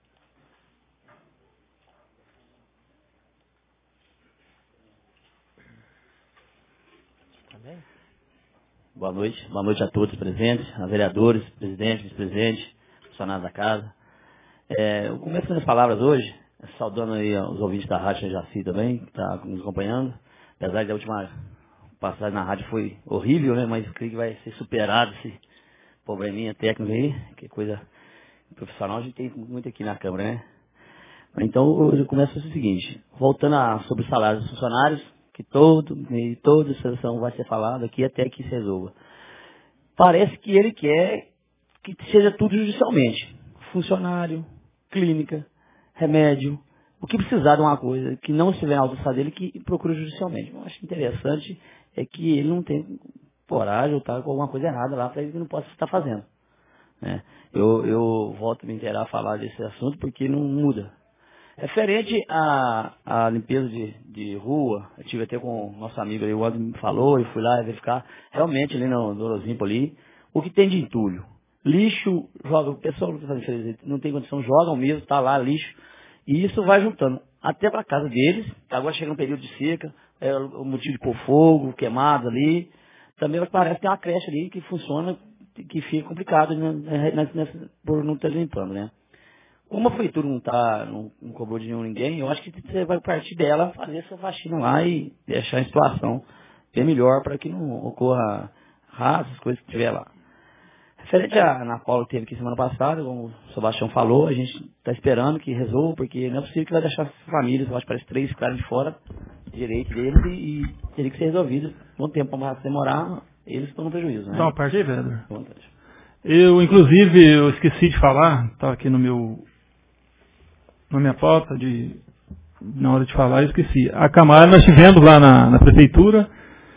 Boa noite a todos presentes, a vereadores, presidente, vice-presidente, funcionários da casa. Eu começo minhas palavras hoje, saudando aí os ouvintes da Rádio Jaci também, que está nos acompanhando. Apesar de a última passagem na rádio foi horrível, né? Mas eu creio que vai ser superado esse probleminha técnico aí, que coisa profissional a gente tem muito aqui na Câmara, né? Então eu começo o seguinte, voltando sobre os salários dos funcionários, que toda sessão vai ser falada aqui até que se resolva. Parece que ele quer que seja tudo judicialmente. Funcionário, clínica, remédio, o que precisar de uma coisa que não estiver na alçada dele, que procura judicialmente. Eu acho interessante é que ele não tem coragem ou está com alguma coisa errada lá para ele que não possa estar fazendo. Né? Eu volto a me inteirar a falar desse assunto porque não muda. Referente à limpeza de rua, eu tive até com o nosso amigo aí, o André me falou, e fui lá verificar, realmente ali no Dorozimpo ali, o que tem de entulho. Lixo, joga, o pessoal não tem condição, jogam mesmo, tá lá lixo, e isso vai juntando até para casa deles, agora chega um período de seca, o motivo de pôr fogo, queimados ali, também parece que tem uma creche ali que funciona, que fica complicado por não estar limpando, né? Como a prefeitura não cobrou de ninguém, eu acho que você vai partir dela fazer essa faxina lá e deixar a situação bem melhor para que não ocorra raça, as coisas que tiver lá. Referente à Ana Paula que teve aqui semana passada, como o Sebastião falou, a gente está esperando que resolva, porque não é possível que vai deixar as famílias, eu acho que parece 3 ficarem de fora, direito deles, e teria que ser resolvido. Um tempo para demorar, eles estão no prejuízo, né? Dá uma parte aí, vereador. Inclusive, eu esqueci de falar, estava aqui na minha pauta, na hora de falar, eu esqueci. A Camara nós tivemos lá na prefeitura,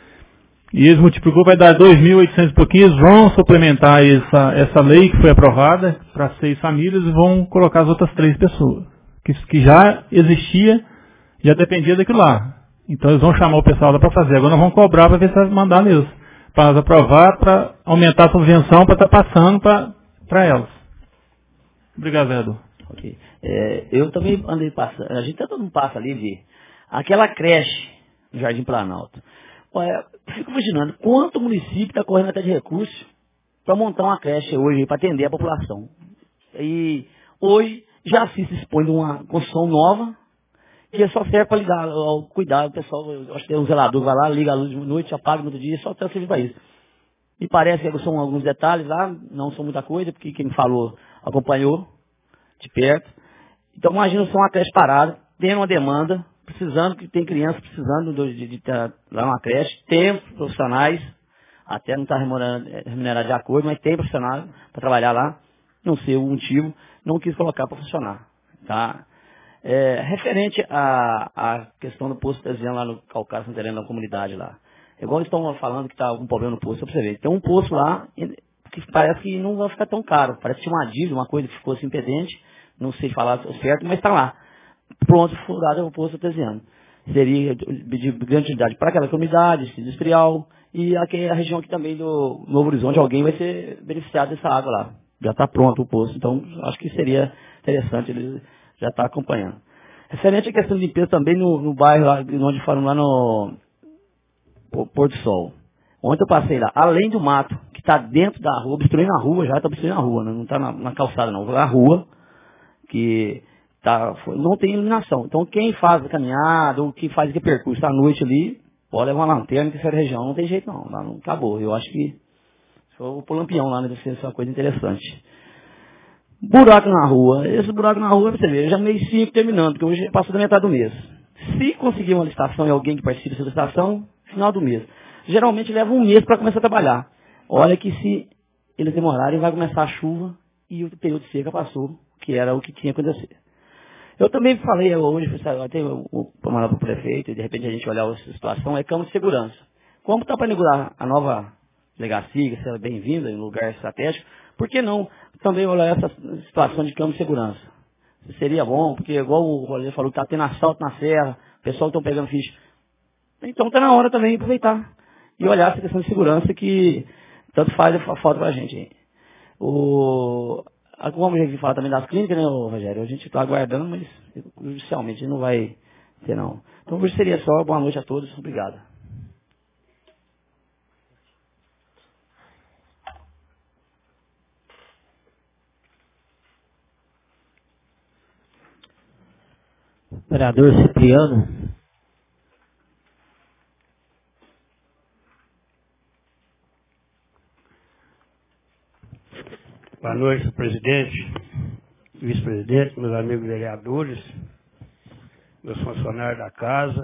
e eles multiplicou, vai dar 2.800 e pouquinhos, vão suplementar essa lei que foi aprovada para 6 famílias e vão colocar as outras 3 pessoas, que já existia, já dependia daquilo lá. Então eles vão chamar o pessoal lá para fazer. Agora nós vamos cobrar para ver se vai mandar mesmo. Para aprovar, para aumentar a subvenção, para estar passando para elas. Obrigado, vereador. Ok. Eu também andei passando, a gente todo mundo passa ali de aquela creche no Jardim Planalto. Olha, eu fico imaginando quanto o município está correndo até de recurso para montar uma creche hoje, para atender a população. E hoje já se expõe de uma construção nova, que só serve para ligar ao cuidado, o pessoal, eu acho que tem um zelador, vai lá, liga a luz de noite, apaga no outro dia, só tem serviço para isso. E parece que são alguns detalhes lá, não são muita coisa, porque quem falou acompanhou de perto. Então imagina só uma creche parada, tendo uma demanda, precisando, que tem criança precisando de ter lá uma creche, tem profissionais, até não está remunerado de acordo, mas tem profissionais para trabalhar lá, não sei o motivo, não quis colocar para funcionar. Tá? Referente à questão do posto artesiano lá no Calcário Santa Helena, na comunidade lá. Igual eles estão falando que está algum problema no posto, para você ver. Tem um posto lá que parece que não vai ficar tão caro. Parece que tinha uma dívida, uma coisa que ficou assim impedente, não sei falar certo, mas está lá. Pronto, fundado o posto artesiano. Seria de grande utilidade para aquela comunidade, industrial, e aqui a região aqui também do Novo Horizonte, alguém vai ser beneficiado dessa água lá. Já está pronto o posto, então acho que seria interessante, ele já está acompanhando. Referente à questão de limpeza também no bairro lá, onde falam lá no Porto Sol. Ontem eu passei lá, além do mato, que está dentro da rua, obstruindo a rua, já está obstruindo a rua, não está na calçada não, a rua, que não tem iluminação. Então quem faz a caminhada, ou quem faz aquele percurso à noite ali, pode levar uma lanterna, que essa região não tem jeito não acabou. Eu acho que vou pôr lampião lá, né, deve ser uma coisa interessante. Buraco na rua. Esse buraco na rua, você vê, já mês 5 terminando, porque hoje passou da metade do mês. Se conseguir uma licitação e alguém que participe dessa licitação, final do mês. Geralmente leva um mês para começar a trabalhar. Olha que se eles demorarem, vai começar a chuva e o período de seca passou, que era o que tinha que acontecer. Eu também falei hoje, até para mandar para o prefeito, e de repente a gente olhar essa situação, é câmara de segurança. Como está para inaugurar a nova delegacia, que será bem-vinda em um lugar estratégico, por que não também olhar essa situação de câmara de segurança? Seria bom, porque igual o Rolê falou, que está tendo assalto na serra, o pessoal estão pegando ficha. Então está na hora também de aproveitar e olhar essa questão de segurança que tanto faz falta para a gente. Como a gente fala também das clínicas, né, Rogério? A gente está aguardando, mas judicialmente não vai ter, não. Então, hoje seria só. Boa noite a todos. Obrigado. Vereador Cipriano. Boa noite, presidente, vice-presidente, meus amigos vereadores, meus funcionários da casa,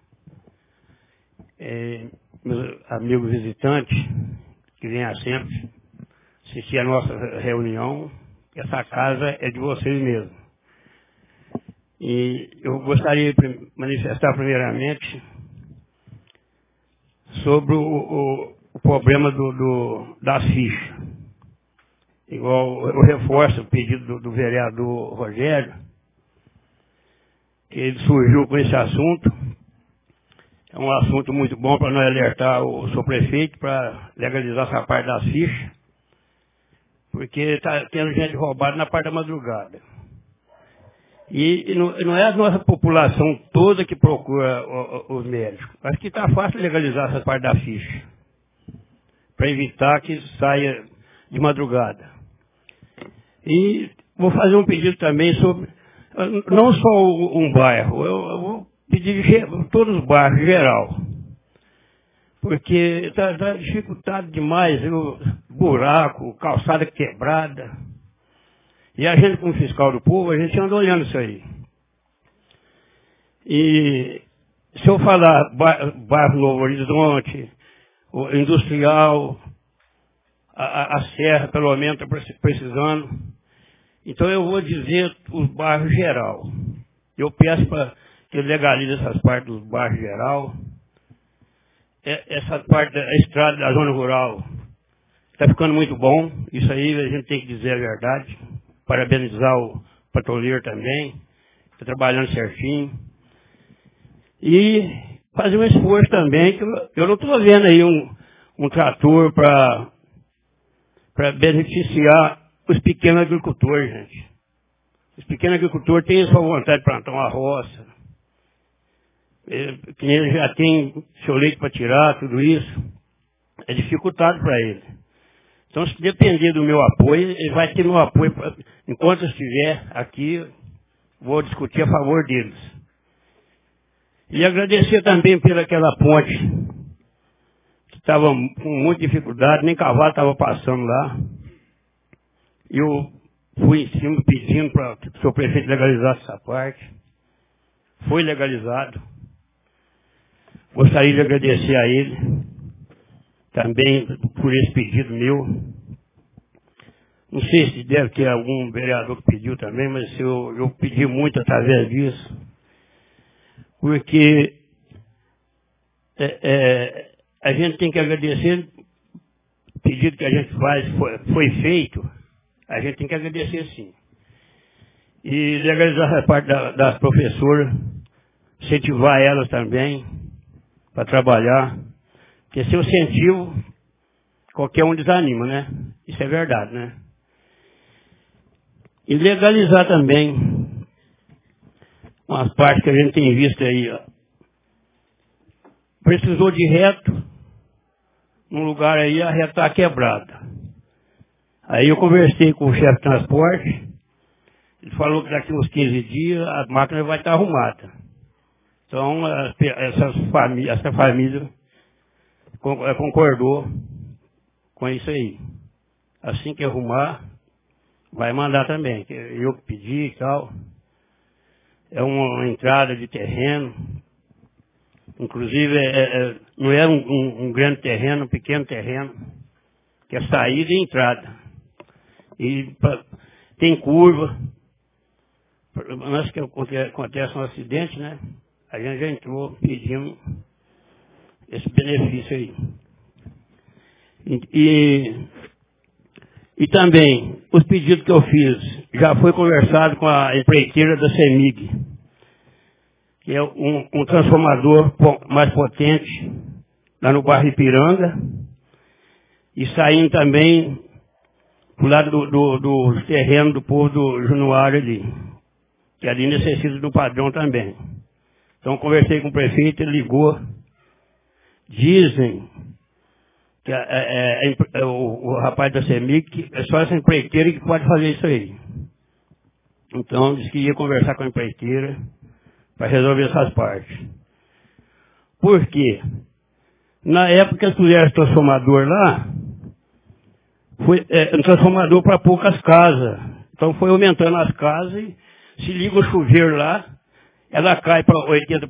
meus amigos visitantes, que vêm sempre assistir a nossa reunião. Essa casa é de vocês mesmos. E eu gostaria de manifestar primeiramente sobre o problema das fichas. Igual eu reforço o pedido do vereador Rogério, que ele surgiu com esse assunto. É um assunto muito bom para nós alertar o seu prefeito para legalizar essa parte das fichas, porque está tendo gente roubada na parte da madrugada. E não é a nossa população toda que procura os médicos. Acho que está fácil legalizar essa parte da ficha, para evitar que saia de madrugada. E vou fazer um pedido também sobre, não só um bairro, eu vou pedir todos os bairros, em geral. porque está dificultado demais, viu? Buraco, calçada quebrada. E a gente, como fiscal do povo, a gente anda olhando isso aí. E se eu falar bairro Novo Horizonte, o industrial, a Serra, pelo menos, está precisando. Então eu vou dizer os bairros geral. Eu peço para que legalize essas partes dos bairros geral. Essa parte da estrada da zona rural está ficando muito bom. Isso aí a gente tem que dizer a verdade. Parabenizar o patrulheiro também. Está trabalhando certinho. E fazer um esforço também, que eu não estou vendo aí um trator para beneficiar os pequenos agricultores, gente. Os pequenos agricultores têm a sua vontade de plantar uma roça. Ele já tem seu leite para tirar, tudo isso. É dificultado para ele. Então, se depender do meu apoio, ele vai ter meu apoio. Enquanto eu estiver aqui, vou discutir a favor deles. E agradecer também pelaquela ponte, que estava com muita dificuldade, nem cavalo estava passando lá. Eu fui em cima pedindo para que o senhor prefeito legalizasse essa parte. Foi legalizado. Gostaria de agradecer a ele também por esse pedido meu. Não sei se deve ter algum vereador que pediu também, mas eu pedi muito através disso. Porque a gente tem que agradecer o pedido que a gente faz, foi feito, a gente tem que agradecer sim. E legalizar a parte das professoras, incentivar elas também para trabalhar. Porque se eu incentivo, qualquer um desanima, né? Isso é verdade, né? E legalizar também umas partes que a gente tem visto aí, ó. Precisou de reto, num lugar aí a reta está quebrada. Aí eu conversei com o chefe de transporte, ele falou que daqui uns 15 dias a máquina vai estar arrumada. Então essa família concordou com isso aí. Assim que arrumar, vai mandar também, que eu pedi e tal. É uma entrada de terreno. Inclusive, não é um grande terreno, um pequeno terreno. Que é saída e entrada. E tem curva. Antes que aconteça um acidente, né? A gente já entrou pedindo esse benefício aí. E também, os pedidos que eu fiz, já foi conversado com a empreiteira da CEMIG, que é um transformador mais potente, lá no bairro Ipiranga, e saindo também pro lado do terreno do povo do Januário ali, que ali necessita do padrão também. Então, conversei com o prefeito, ele ligou. Dizem que o rapaz da CEMIG, é só essa empreiteira que pode fazer isso aí. Então, disse que ia conversar com a empreiteira para resolver essas partes. Por quê? Na época que eles puseram esse transformador lá, foi um transformador para poucas casas. Então, foi aumentando as casas e se liga o chuveiro lá, ela cai para 80%.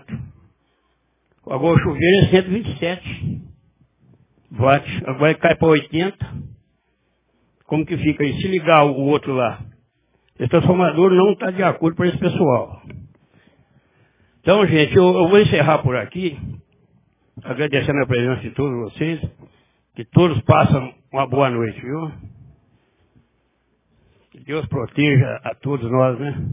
Agora o chuveiro é 127 watts. Agora cai para 80. Como que fica aí? Se ligar o outro lá. Esse transformador não está de acordo para esse pessoal. Então, gente, eu vou encerrar por aqui, agradecendo a presença de todos vocês, que todos passam uma boa noite, viu? Que Deus proteja a todos nós, né?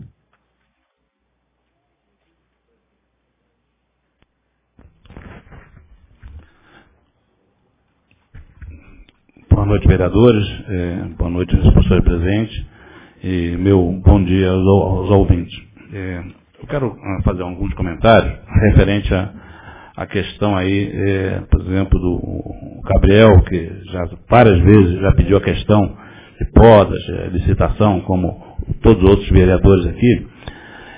Boa noite, vereadores. Boa noite, professores presentes. E meu bom dia aos ouvintes. Eu quero fazer alguns comentários referente à questão aí, por exemplo, do Gabriel, que já várias vezes já pediu a questão de podas, licitação, como todos os outros vereadores aqui.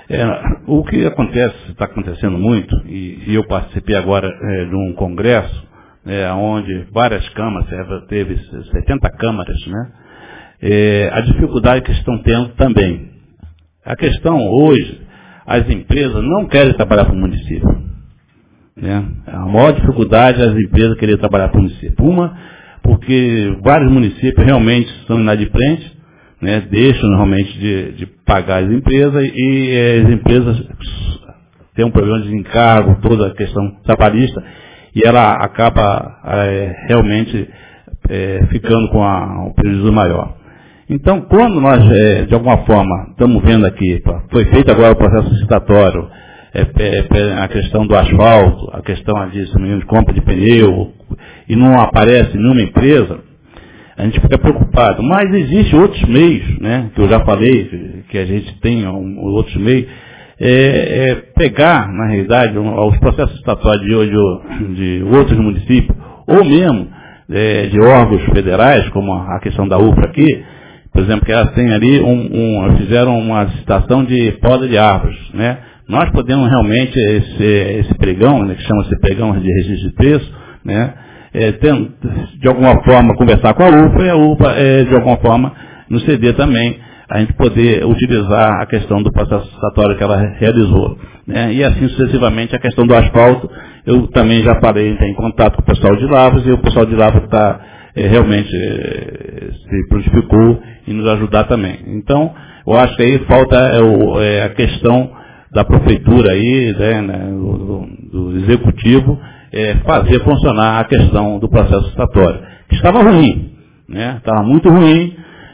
O que acontece, está acontecendo muito, e eu participei agora de um congresso onde várias câmaras, teve 70 câmaras, né? A dificuldade que estão tendo também. A questão hoje, as empresas não querem trabalhar para o município. Né? A maior dificuldade é as empresas querem trabalhar para o município. Uma, porque vários municípios realmente são inadimplentes, né? Deixam realmente de pagar as empresas e as empresas têm um problema de encargo, toda a questão trabalhista, e ela acaba realmente ficando com um prejuízo maior. Então, quando nós, de alguma forma, estamos vendo aqui, foi feito agora o processo licitatório, a questão do asfalto, a questão de compra de pneu, e não aparece nenhuma empresa, a gente fica preocupado. Mas existem outros meios, né, que eu já falei, que a gente tem outros meios, pegar, na realidade, os processos licitatórios de outros municípios, ou mesmo de órgãos federais, como a questão da UFRA aqui, por exemplo, que elas têm ali, fizeram uma licitação de poda de árvores, né? Nós podemos realmente, esse pregão, né, que chama-se pregão de registro de preço, né, de alguma forma conversar com a UFA e a UFA, de alguma forma, nos ceder também, a gente poder utilizar a questão do processo licitatório que ela realizou. Né, e assim sucessivamente a questão do asfalto, eu também já falei, tem contato com o pessoal de Lavras, e o pessoal de Lavras está realmente se prontificou em nos ajudar também. Então, eu acho que aí falta a questão da prefeitura aí, né, do executivo, fazer funcionar a questão do processo licitatório, que estava ruim, né, estava muito ruim,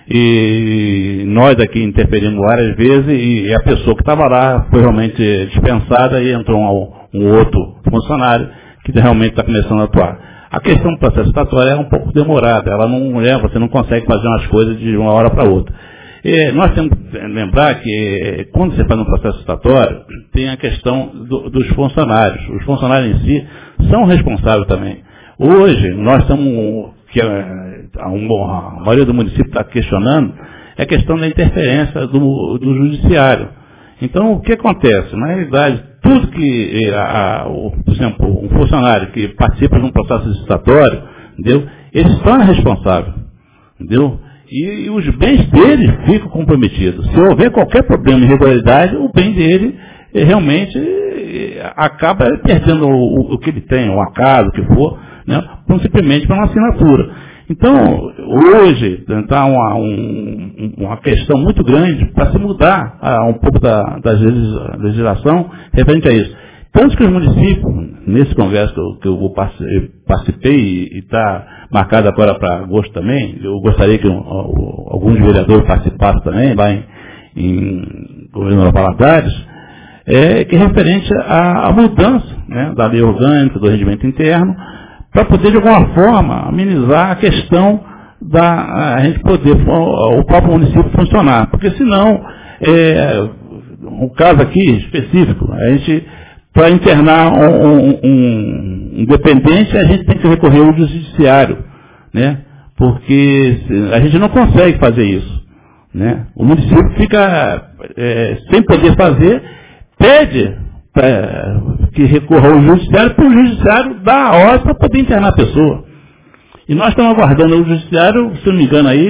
e nós aqui interferimos várias vezes, e a pessoa que estava lá foi realmente dispensada e entrou um outro funcionário que realmente está começando a atuar. A questão do processo licitatório é um pouco demorada, você não consegue fazer umas coisas de uma hora para outra. Nós temos que lembrar que, quando você faz um processo licitatório, tem a questão dos funcionários. Os funcionários em si são responsáveis também. Hoje, nós estamos, que a maioria do município está questionando, é a questão da interferência do judiciário. Então, o que acontece? Na realidade, tudo que, por exemplo, um funcionário que participa de um processo licitatório, entendeu? Ele se torna responsável, entendeu? E os bens dele ficam comprometidos. Se houver qualquer problema de irregularidade, o bem dele realmente acaba perdendo o que ele tem, uma casa, o que for, né? Simplesmente para uma assinatura. Então, hoje, está uma questão muito grande para se mudar um pouco da legislação referente a isso. Tanto que os municípios, nesse congresso que eu participei e está marcado agora para agosto também, eu gostaria que alguns vereadores participassem também, lá em Governo Valadares, que é referente à mudança, né, da lei orgânica, do regimento interno, para poder, de alguma forma, amenizar a questão a gente poder, o próprio município funcionar. Porque senão, um caso aqui específico, a gente, para internar um dependente, a gente tem que recorrer ao judiciário, né? Porque a gente não consegue fazer isso, né? O município fica sem poder fazer, pede que recorra ao judiciário, para o judiciário dar a ordem para poder internar a pessoa. E nós estamos aguardando o judiciário, se não me engano aí,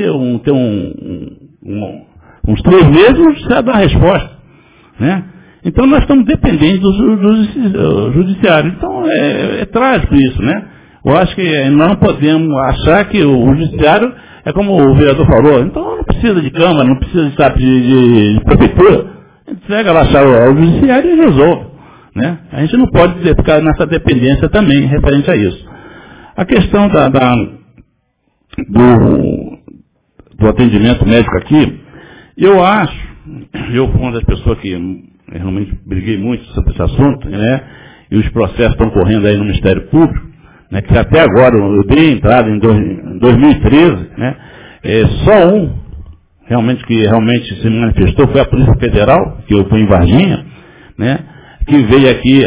uns 3 meses, o judiciário dá a resposta, né? Então nós estamos dependendo do judiciário. Então é trágico isso, né? Eu acho que nós não podemos achar que o judiciário é como o vereador falou, então não precisa de Câmara, não precisa de prefeitura, a gente pega lá ao judiciário e resolve. Né? A gente não pode ficar nessa dependência também referente a isso. A questão do atendimento médico aqui, eu fui uma das pessoas que realmente briguei muito sobre esse assunto, né? E os processos estão correndo aí no Ministério Público, né? Que até agora eu dei entrada em 2013, né? Só um que realmente se manifestou foi a Polícia Federal, que eu fui em Varginha, né? Que veio aqui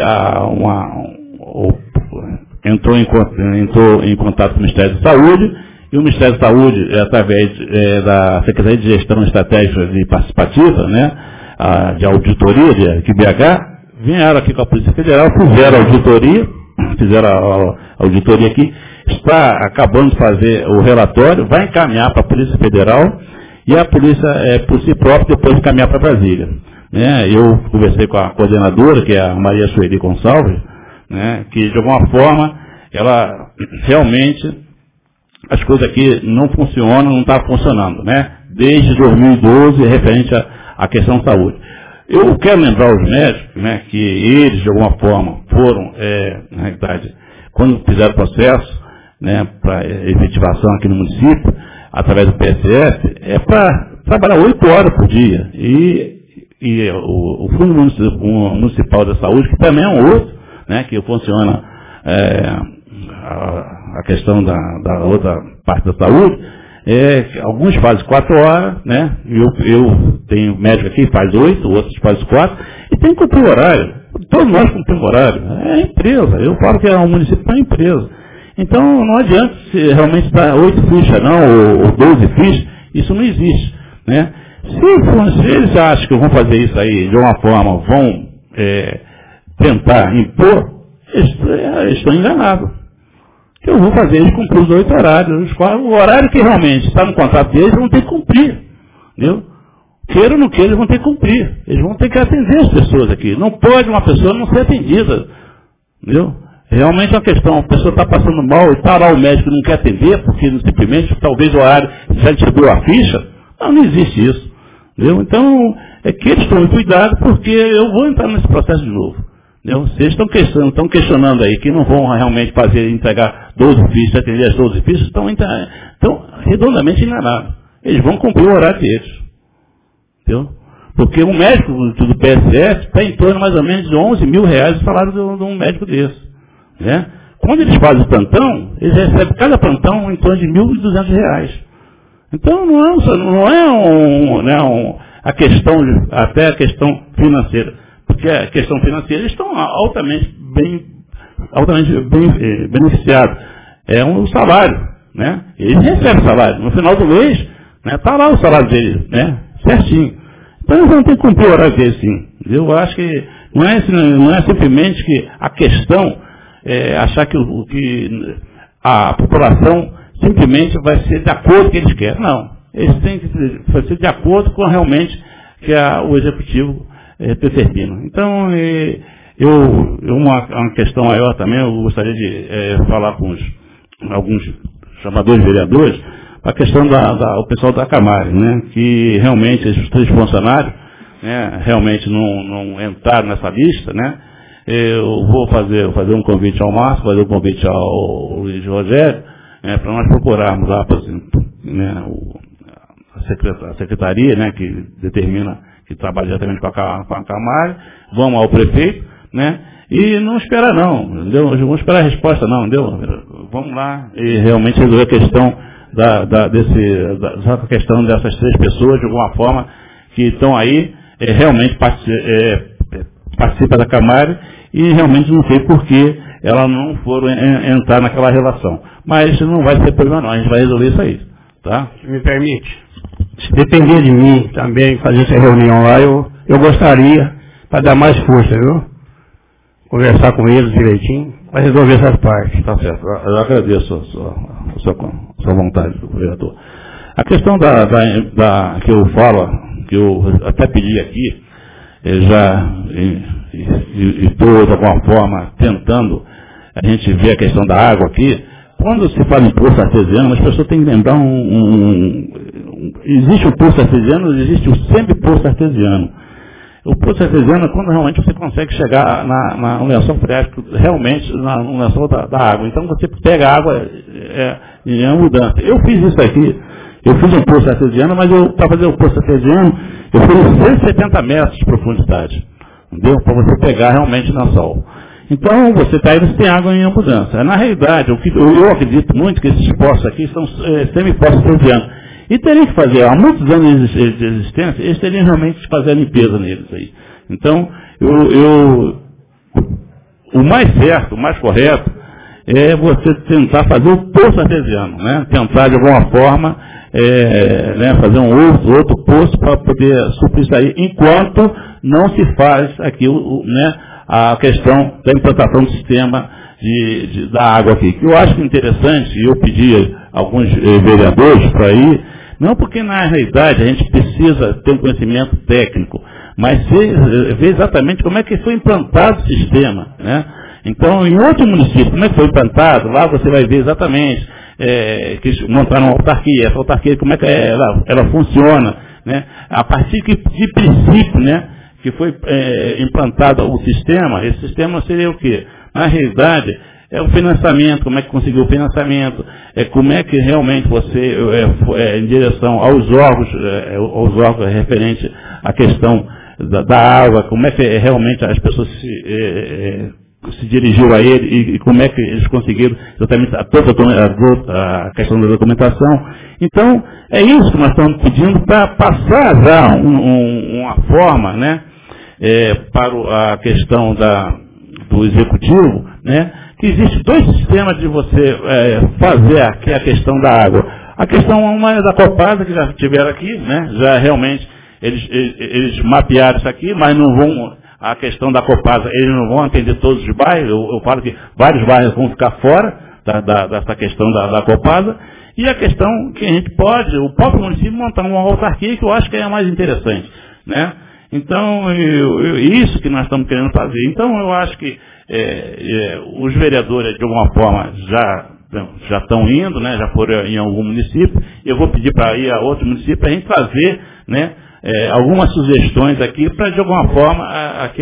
entrou em contato com o Ministério da Saúde, e o Ministério da Saúde, através da Secretaria de Gestão Estratégica e Participativa, né, de auditoria de BH, vieram aqui com a Polícia Federal, fizeram a auditoria, fizeram a auditoria aqui, está acabando de fazer o relatório, vai encaminhar para a Polícia Federal e a polícia, por si própria, depois encaminhar para Brasília. Né? Eu conversei com a coordenadora, que é a Maria Sueli Gonçalves, né? Que de alguma forma, ela realmente, as coisas aqui não funcionam, não estão funcionando, né? Desde 2012, referente à questão de saúde. Eu quero lembrar os médicos, né, que eles, de alguma forma, foram, na realidade, quando fizeram o processo, né, para efetivação aqui no município, através do PSF, é para trabalhar 8 horas por dia. E o Fundo Municipal da Saúde, que também é um outro, né, que funciona a questão da outra parte da saúde, alguns fazem 4 horas, né? Eu tenho médico aqui que faz 8, outros fazem 4, e tem que cumprir o horário. Todos nós cumprimos o horário. É empresa. Eu falo que um município é uma empresa. Então não adianta se realmente dar 8 fichas, não, ou 12 fichas, isso não existe, né? Se eles acham que vão fazer isso aí de uma forma, vão tentar impor, eles estão enganados. Eu vou fazer eles cumprir os 8 horários. O horário que realmente está no contrato deles, vão ter que cumprir. Entendeu? Queira ou não queira, eles vão ter que cumprir. Eles vão ter que atender as pessoas aqui. Não pode uma pessoa não ser atendida. Entendeu? Realmente é uma questão, a pessoa está passando mal e está lá o médico não quer atender, porque simplesmente talvez o horário já te deu a ficha. Não existe isso. Entendeu? Então, é que eles tomem cuidado, porque eu vou entrar nesse processo de novo. Entendeu? Vocês estão questionando aí que não vão realmente entregar 12 fichas, atender as 12 fichas, estão redondamente enganados. Eles vão cumprir o horário deles. Entendeu? Porque um médico do PSF está em torno mais ou menos de 11 mil reais o salário de um médico desse. Né? Quando eles fazem o plantão, eles recebem cada plantão em torno de 1.200 reais. Então não é até a questão financeira. Porque a questão financeira, eles estão altamente bem beneficiados. É um salário, né? Eles recebem salário. No final do mês, está lá o salário deles, né? Certinho. Então eles vão ter que cumprir o horário deles, sim. Eu acho que não é simplesmente que a questão achar que a população simplesmente vai ser de acordo com o que eles querem. Não. Eles têm que ser de acordo com realmente que o executivo determina. Então, uma questão maior também, eu gostaria de falar com alguns chamadores vereadores, a questão do pessoal da Camari, né, que realmente esses 3 funcionários, né, realmente não entraram nessa lista, né. Eu vou fazer um convite ao Márcio, fazer um convite ao Luiz Rogério, para nós procurarmos lá, por exemplo, né, a secretaria, né, que determina, que trabalha diretamente com a Camari, vamos ao prefeito, né, e não esperar não, entendeu? Não esperar a resposta não, entendeu? Vamos lá e realmente resolver a questão dessa questão dessas 3 pessoas, de alguma forma, que estão aí, realmente participa da Camari, e realmente não sei por que elas não foram entrar naquela relação. Mas não vai ser problema não, a gente vai resolver isso aí. Tá? Se me permite, se depender de mim também fazer essa reunião lá, eu gostaria, para dar mais força, viu? Conversar com eles direitinho, para resolver essas partes. Tá certo, eu agradeço a sua vontade, vereador. A questão que eu falo, que eu até pedi aqui, e estou de alguma forma tentando a gente ver a questão da água aqui. Quando se fala em poço artesiano, as pessoas têm que lembrar existe o poço artesiano, existe o semi-poço artesiano. O poço artesiano é quando realmente você consegue chegar no lençol freático, realmente no lençol da água. Então você pega a água em mudança. Eu fiz isso aqui. Eu fiz um poço artesiano, mas para fazer o poço artesiano, eu fiz 170 metros de profundidade. Entendeu? Para você pegar realmente na sol. Então, você está aí, você tem água em abundância. Na realidade, eu acredito muito que esses poços aqui são semi-poços artesianos. E teriam que fazer, há muitos anos de existência, eles teriam realmente que fazer a limpeza neles aí. Então, o mais certo, o mais correto, é você tentar fazer o poço artesiano, né? Tentar, de alguma forma, fazer um outro poço para poder suprir isso aí, enquanto não se faz aqui a questão da implantação do sistema da água aqui. Que eu acho interessante, e eu pedi a alguns vereadores para ir, não porque na realidade a gente precisa ter um conhecimento técnico, mas ver exatamente como é que foi implantado o sistema, né? Então, em outro município, como é que foi implantado, lá você vai ver exatamente que montaram uma autarquia, essa autarquia, como é que ela funciona, né? A partir de princípio, né, que foi implantado o sistema, esse sistema seria o quê? Na realidade, é o financiamento, como é que conseguiu o financiamento, como é que realmente você, em direção aos órgãos referentes à questão da água, como é que realmente as pessoas se dirigiu a ele e como é que eles conseguiram exatamente a questão da documentação. Então, é isso que nós estamos pedindo para passar já uma forma, né, para a questão do executivo, né, que existe dois sistemas de você fazer aqui a questão da água. A questão uma é da Copasa, que já tiveram aqui, né, já realmente eles mapearam isso aqui, mas não vão, a questão da Copasa, eles não vão atender todos os bairros, eu falo que vários bairros vão ficar fora dessa questão da Copasa, e a questão que a gente pode, o próprio município, montar uma autarquia, que eu acho que é a mais interessante, né? Então, isso que nós estamos querendo fazer. Então, eu acho que os vereadores, de alguma forma, já estão indo, né? Já foram em algum município. Eu vou pedir para ir a outro município para a gente fazer, né, algumas sugestões aqui para, de alguma forma, que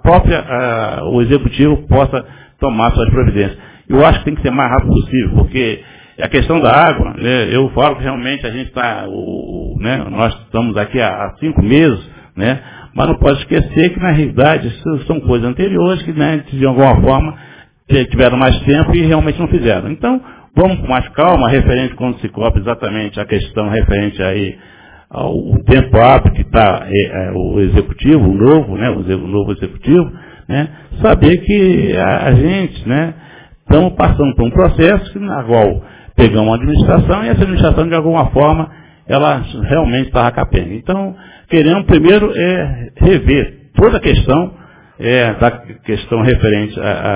o executivo possa tomar suas providências. Eu acho que tem que ser mais rápido possível, porque a questão da água, né, eu falo que realmente a gente está, né, nós estamos aqui há 5 meses, né, mas não pode esquecer que, na realidade, isso são coisas anteriores que, né, de alguma forma, tiveram mais tempo e realmente não fizeram. Então, vamos com mais calma, referente quando se cobre exatamente a questão referente aí ao tempo hábil que está o executivo, o novo, né, o novo executivo, né, saber que a gente, né, estamos passando por um processo que, na qual pegamos uma administração e essa administração, de alguma forma, ela realmente estava capenga. Então, queremos primeiro rever toda a questão, da questão referente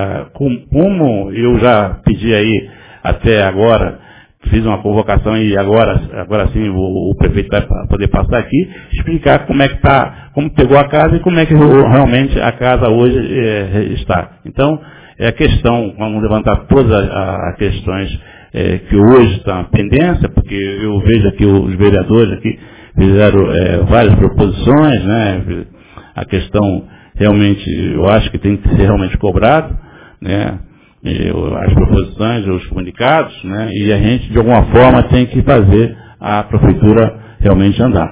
como eu já pedi aí até agora, fiz uma convocação e agora sim o prefeito vai poder passar aqui, explicar como é que está, como pegou a casa e como é que realmente a casa hoje está. Então, a questão, vamos levantar todas as questões que hoje estão em pendência, porque eu vejo aqui os vereadores aqui fizeram várias proposições, né? A questão realmente, eu acho que tem que ser realmente cobrado, né? As proposições, os comunicados, né? E a gente, de alguma forma, tem que fazer a prefeitura realmente andar.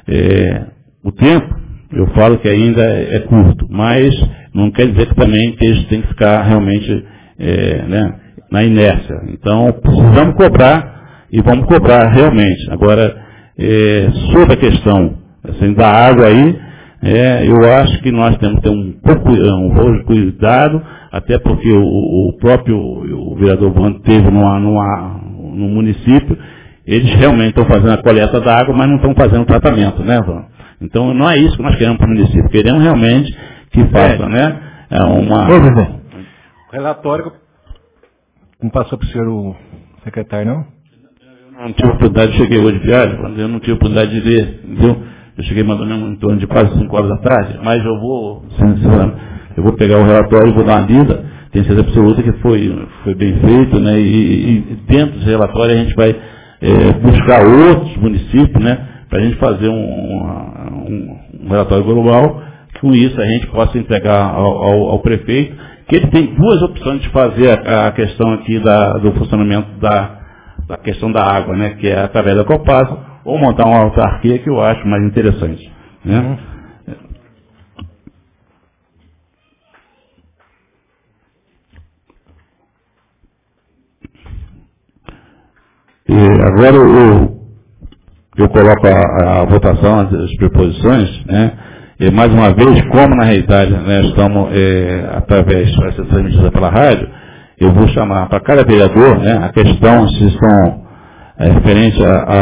O tempo, eu falo que ainda é curto, mas não quer dizer que também que eles têm que ficar realmente né, na inércia. Então, precisamos cobrar e vamos cobrar realmente. Agora, sobre a questão assim, da água aí, eu acho que nós temos que ter um pouco de cuidado, até porque o próprio vereador Vando teve no município, eles realmente estão fazendo a coleta da água, mas não estão fazendo o tratamento, né, Vando? Então, não é isso que nós queremos para o município, queremos realmente que faça, né, O relatório não passou para o senhor secretário, não? Eu não tive oportunidade, cheguei hoje de viagem, eu não tive oportunidade de ler, entendeu? Eu cheguei mais ou menos em torno de quase 5 horas da tarde, mas eu vou pegar o relatório e vou dar uma lida, tenho certeza absoluta que foi bem feito, né? E dentro desse relatório a gente vai buscar outros municípios, né? Para a gente fazer um relatório global, que com isso a gente possa entregar ao prefeito, que ele tem duas opções de fazer a questão aqui do funcionamento da questão da água, né? Que é através da Copasa, ou montar uma autarquia, que eu acho mais interessante, né? E agora eu coloco a votação, as proposições, né? E mais uma vez, como na realidade nós estamos através dessa transmitida pela rádio, eu vou chamar para cada vereador, né, a questão se são referentes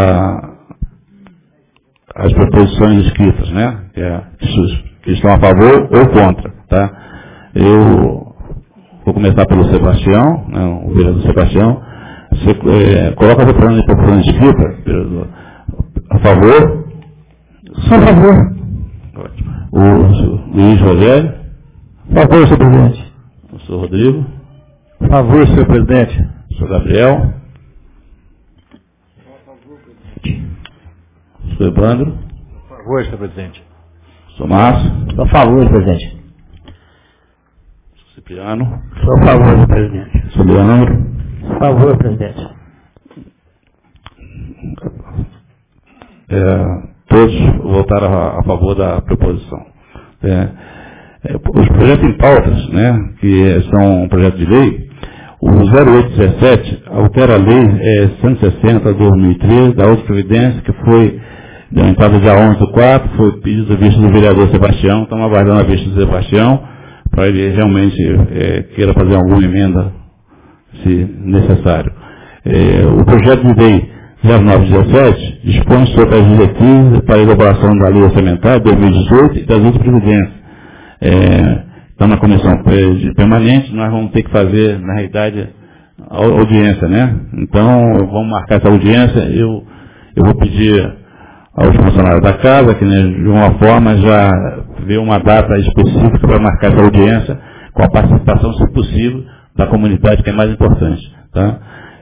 às proposições escritas, né? Que estão a favor ou contra, tá? Eu vou vou começar pelo Sebastião, né, o vereador Sebastião. Você coloca a votação por fulano escrita, vereador. A favor? Sou a favor. O Luiz Rogério? A favor, senhor presidente. O senhor Rodrigo? A favor, senhor presidente. O senhor Gabriel? O senhor Evandro? A favor, senhor presidente. O senhor Márcio? Sou a favor, senhor presidente. O senhor Cipriano? Sou a favor, senhor presidente. O senhor Leandro? A favor, presidente. Todos votaram a favor da proposição. Os projetos em pautas, né, que são um projeto de lei, o 0817 altera a lei 160/2013 da outra previdência, que foi entrada dia 11/4, foi pedido a vista do vereador Sebastião. Estamos aguardando a vista do Sebastião para ele realmente queira fazer alguma emenda, se necessário. O projeto de lei 0917 dispõe sobre as diretrizes para a elaboração da lei orçamentária 2018 e das outras previdências. Está na comissão permanente, nós vamos ter que fazer, na realidade, a audiência, né? Então, vamos marcar essa audiência. Eu vou pedir aos funcionários da casa que, né, de uma forma, já ver uma data específica para marcar essa audiência, com a participação, se possível, da comunidade, que é mais importante. Tá?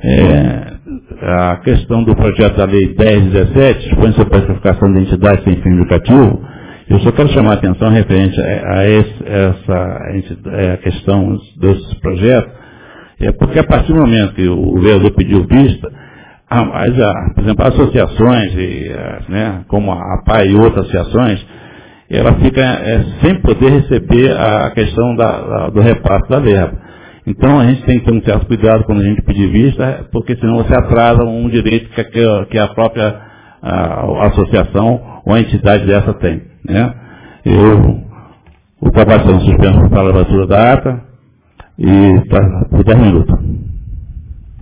A questão do projeto da lei 1017, dispõe sobre a classificação de entidades sem fim lucrativo. Eu só quero chamar a atenção referente a essa questão desses projetos, porque a partir do momento que o vereador pediu vista, por exemplo, associações, né, como a PAI e outras associações, ela fica sem poder receber a questão do repasse da verba. Então a gente tem que ter um certo cuidado quando a gente pedir vista, porque senão você atrasa um direito que a própria associação ou a entidade dessa tem. Né? O trabalho está suspenso para a lavratura da ata e está por 10 minutos.